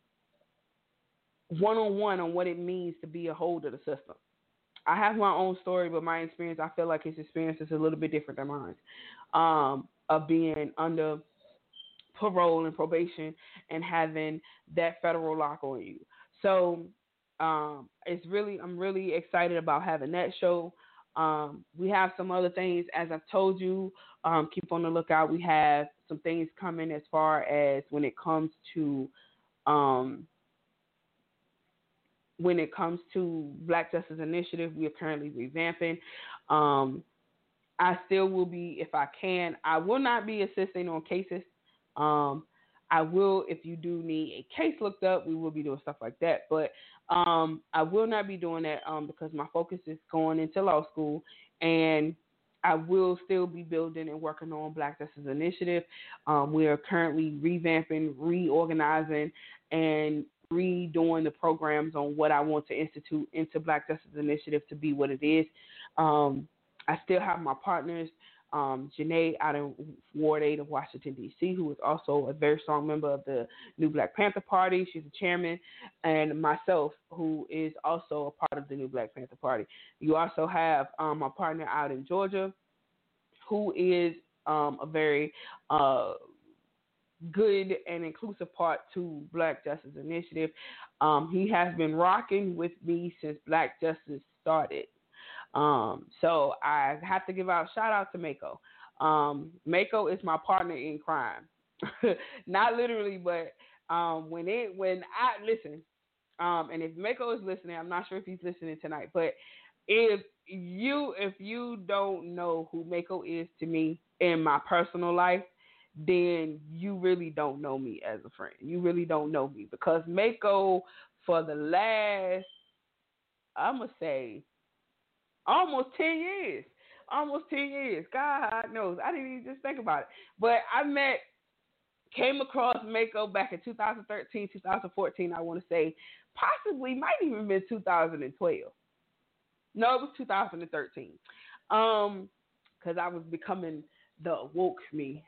one-on-one on what it means to be a hold of the system. I have my own story, but my experience, I feel like his experience is a little bit different than mine, um, of being under parole and probation and having that federal lock on you. So um, it's really, I'm really excited about having that show. Um, we have some other things, as I've told you, um, keep on the lookout. We have some things coming as far as when it comes to, um, when it comes to Black Justice Initiative. We are currently revamping. Um, I still will be, if I can, I will not be assisting on cases. Um, I will, if you do need a case looked up, we will be doing stuff like that. But um, I will not be doing that um, because my focus is going into law school, and I will still be building and working on Black Justice Initiative. Um, we are currently revamping, reorganizing, and redoing the programs on what I want to institute into Black Justice Initiative to be what it is. Um, I still have my partners. Um, Janae out in Ward eight of Washington, D C, who is also a very strong member of the New Black Panther Party. She's the chairman. And myself, who is also a part of the New Black Panther Party. You also have um, my partner out in Georgia, who is um, a very uh, good and inclusive part to Black Justice Initiative. Um, he has been rocking with me since Black Justice started. Um, so I have to give out shout out to Mako. Um, Mako is my partner in crime, not literally, but um, when it when I listen, um, and if Mako is listening, I'm not sure if he's listening tonight, but if you if you don't know who Mako is to me in my personal life, then you really don't know me as a friend. You really don't know me because Mako for the last, I'm gonna say. Almost ten years. Almost ten years. God knows. I didn't even just think about it. But I met, came across Mako back in two thousand thirteen, two thousand fourteen, I want to say. Possibly, might even been two thousand twelve. No, it was two thousand thirteen. Um, because I was becoming the woke me.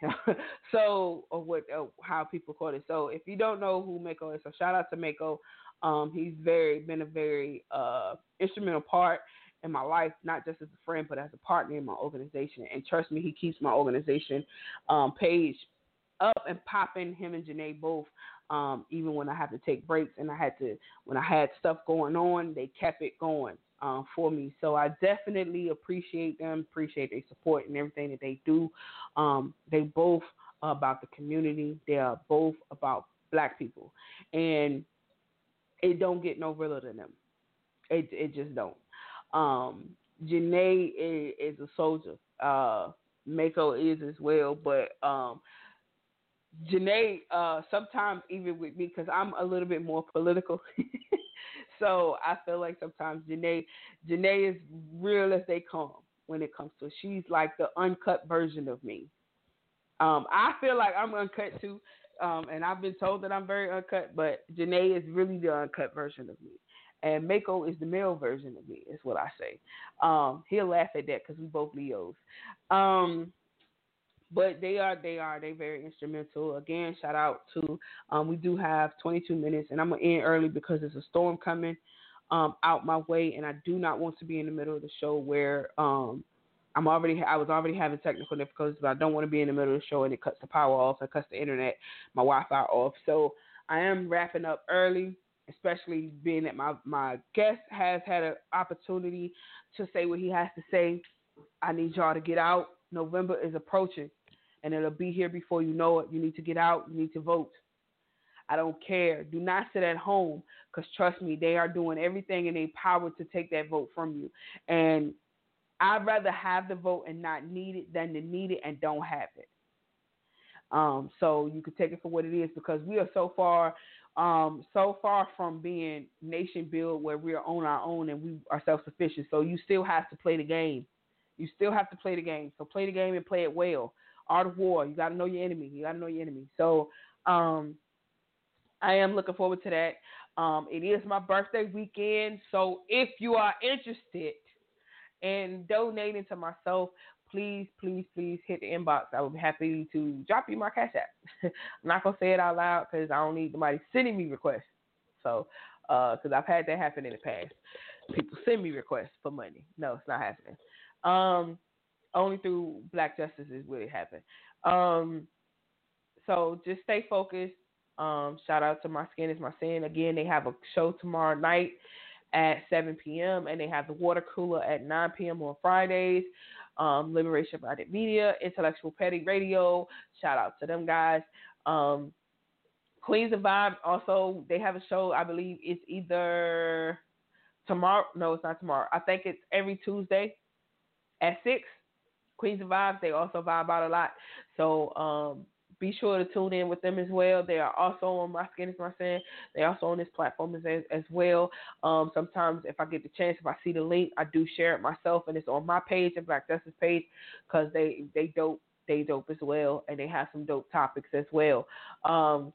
so, or what, uh, how people call it. So, if you don't know who Mako is, so shout out to Mako. Um, he's very, been a very uh, instrumental part in my life, not just as a friend, but as a partner in my organization. And trust me, he keeps my organization um, page up and popping, him and Janae both, um, even when I have to take breaks and I had to, when I had stuff going on, they kept it going um, for me. So I definitely appreciate them, appreciate their support and everything that they do. Um, they both are about the community. They are both about Black people. And it don't get no realer than them. It, it just don't. Um, Janae is, is a soldier. Uh, Mako is as well, but um, Janae, uh, sometimes even with me, because I'm a little bit more political, so I feel like sometimes Janae, Janae is real as they come when it comes to it. She's like the uncut version of me. Um, I feel like I'm uncut too, um, and I've been told that I'm very uncut, but Janae is really the uncut version of me. And Mako is the male version of me, is what I say. Um, he'll laugh at that because we both Leos. Um, but they are, they are, they very instrumental. Again, shout out to, um, we do have twenty-two minutes, and I'm going to end early because there's a storm coming. um, out my way, and I do not want to be in the middle of the show where um, I'm already I was already having technical difficulties, but I don't want to be in the middle of the show and it cuts the power off, it cuts the internet, my Wi-Fi off. So I am wrapping up early, especially being that my, my guest has had an opportunity to say what he has to say. I need y'all to get out. November is approaching, and it'll be here before you know it. You need to get out. You need to vote. I don't care. Do not sit at home, because trust me, they are doing everything in their power to take that vote from you. And I'd rather have the vote and not need it than to need it and don't have it. Um, so you can take it for what it is, because we are so far, um, so far from being nation build where we are on our own and we are self-sufficient. So you still have to play the game. You still have to play the game. So play the game and play it well. Art of war. You got to know your enemy. You got to know your enemy. So um, I am looking forward to that. Um, it is my birthday weekend. So if you are interested and donating to myself, please, please, please hit the inbox. I would be happy to drop you my cash app. I'm not going to say it out loud because I don't need somebody sending me requests. So, because uh, I've had that happen in the past. People send me requests for money. No, it's not happening. Um, only through Black Justice is where it happened. Um, so just stay focused. Um, shout out to My Skin Is My Sin. Again, they have a show tomorrow night at seven p.m. and they have the water cooler at nine p.m. on Fridays. Um, Liberation Project Media, Intellectual Petty Radio. Shout out to them guys. Um, Queens of Vibe also, they have a show. I believe it's either tomorrow. No, it's not tomorrow. I think it's every Tuesday at six. Queens of Vibes, they also vibe out a lot. So um, be sure to tune in with them as well. They are also on My Skin Is My Sin. They're also on this platform as, as well. Um, sometimes if I get the chance, if I see the link, I do share it myself, and it's on my page and Black Justice page, because they, they dope. They dope as well, and they have some dope topics as well. Um,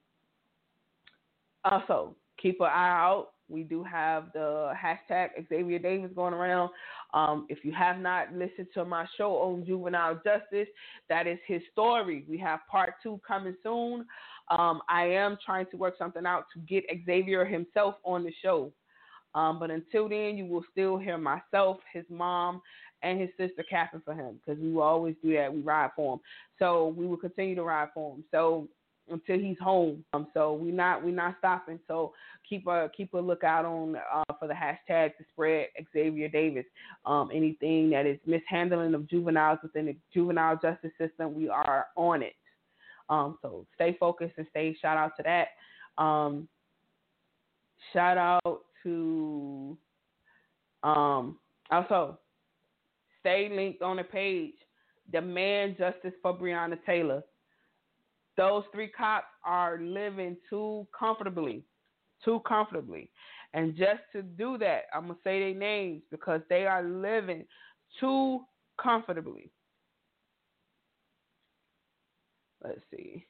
also, keep an eye out. We do have the hashtag Xavier Davis going around. Um, if you have not listened to my show on juvenile justice, that is his story. We have part two coming soon. Um, I am trying to work something out to get Xavier himself on the show. Um, but until then, you will still hear myself, his mom, and his sister capping for him, because we will always do that. We ride for him. So we will continue to ride for him. So until he's home. Um, so we're not we're not stopping. So keep a keep a lookout on uh, for the hashtag to spread Xavier Davis. Um, anything that is mishandling of juveniles within the juvenile justice system, we are on it. Um, so stay focused and stay. Shout out to that. Um, shout out to um, also stay linked on the page. Demand justice for Breonna Taylor. Those three cops are living too comfortably, too comfortably. And just to do that, I'm going to say their names, because they are living too comfortably. Let's see.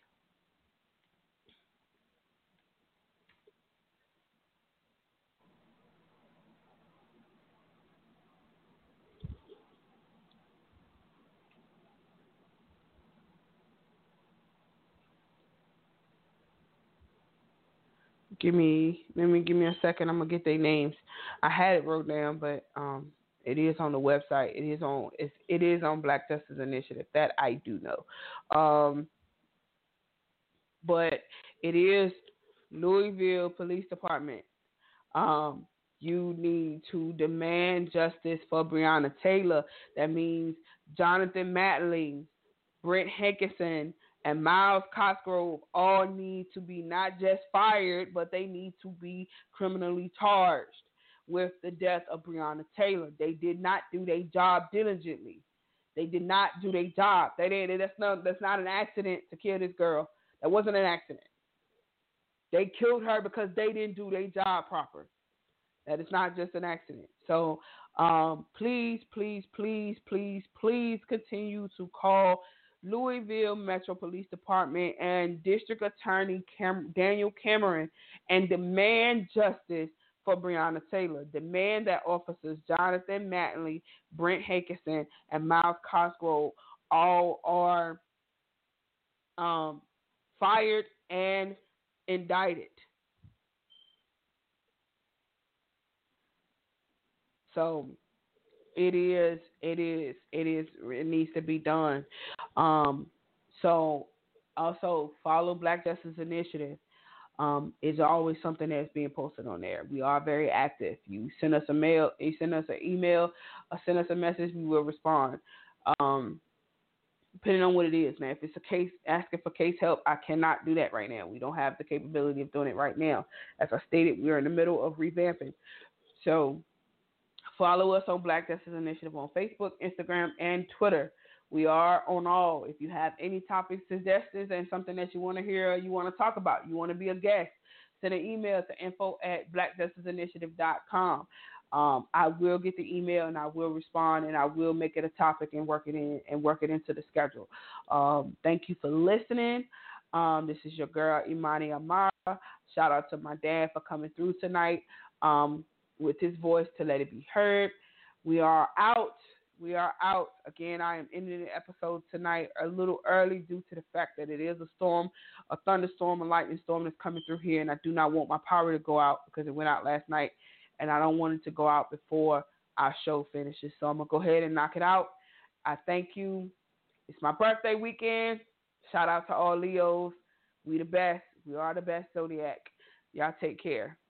Give me, let me give me a second. I'm gonna get their names. I had it wrote down, but um, it is on the website. It is on. It's, it is on Black Justice Initiative. That I do know. Um, but it is Louisville Police Department. Um, you need to demand justice for Breonna Taylor. That means Jonathan Matling, Brent Hankerson, and Miles Cosgrove all need to be not just fired, but they need to be criminally charged with the death of Breonna Taylor. They did not do their job diligently. They did not do their job. They did. That's not. That's not an accident to kill this girl. That wasn't an accident. They killed her because they didn't do their job proper. That is not just an accident. So um, please, please, please, please, please continue to call Louisville Metro Police Department and District Attorney Cam- Daniel Cameron and demand justice for Breonna Taylor. Demand that officers Jonathan Mattingly, Brent Hankerson, and Miles Cosgrove all are um, fired and indicted. So it is, it is, it is, it needs to be done. Um, so also follow Black Justice Initiative. Um, is always something that's being posted on there. We are very active. You send us a mail, you send us an email, or send us a message, we will respond. Um, depending on what it is, man. If it's a case, asking for case help, I cannot do that right now. We don't have the capability of doing it right now. As I stated, we are in the middle of revamping. So follow us on Black Justice Initiative on Facebook, Instagram, and Twitter. We are on all. If you have any topic suggestions and something that you want to hear or you want to talk about, you want to be a guest, send an email to info at black justice initiative dot com. Um, I will get the email and I will respond and I will make it a topic and work it in and work it into the schedule. Um, thank you for listening. Um, this is your girl Imani Amara. Shout out to my dad for coming through tonight um, with his voice to let it be heard. We are out. We are out. Again, I am ending the episode tonight a little early due to the fact that it is a storm, a thunderstorm, a lightning storm that's coming through here, and I do not want my power to go out because it went out last night, and I don't want it to go out before our show finishes. So I'm going to go ahead and knock it out. I thank you. It's my birthday weekend. Shout out to all Leos. We the best. We are the best Zodiac. Y'all take care.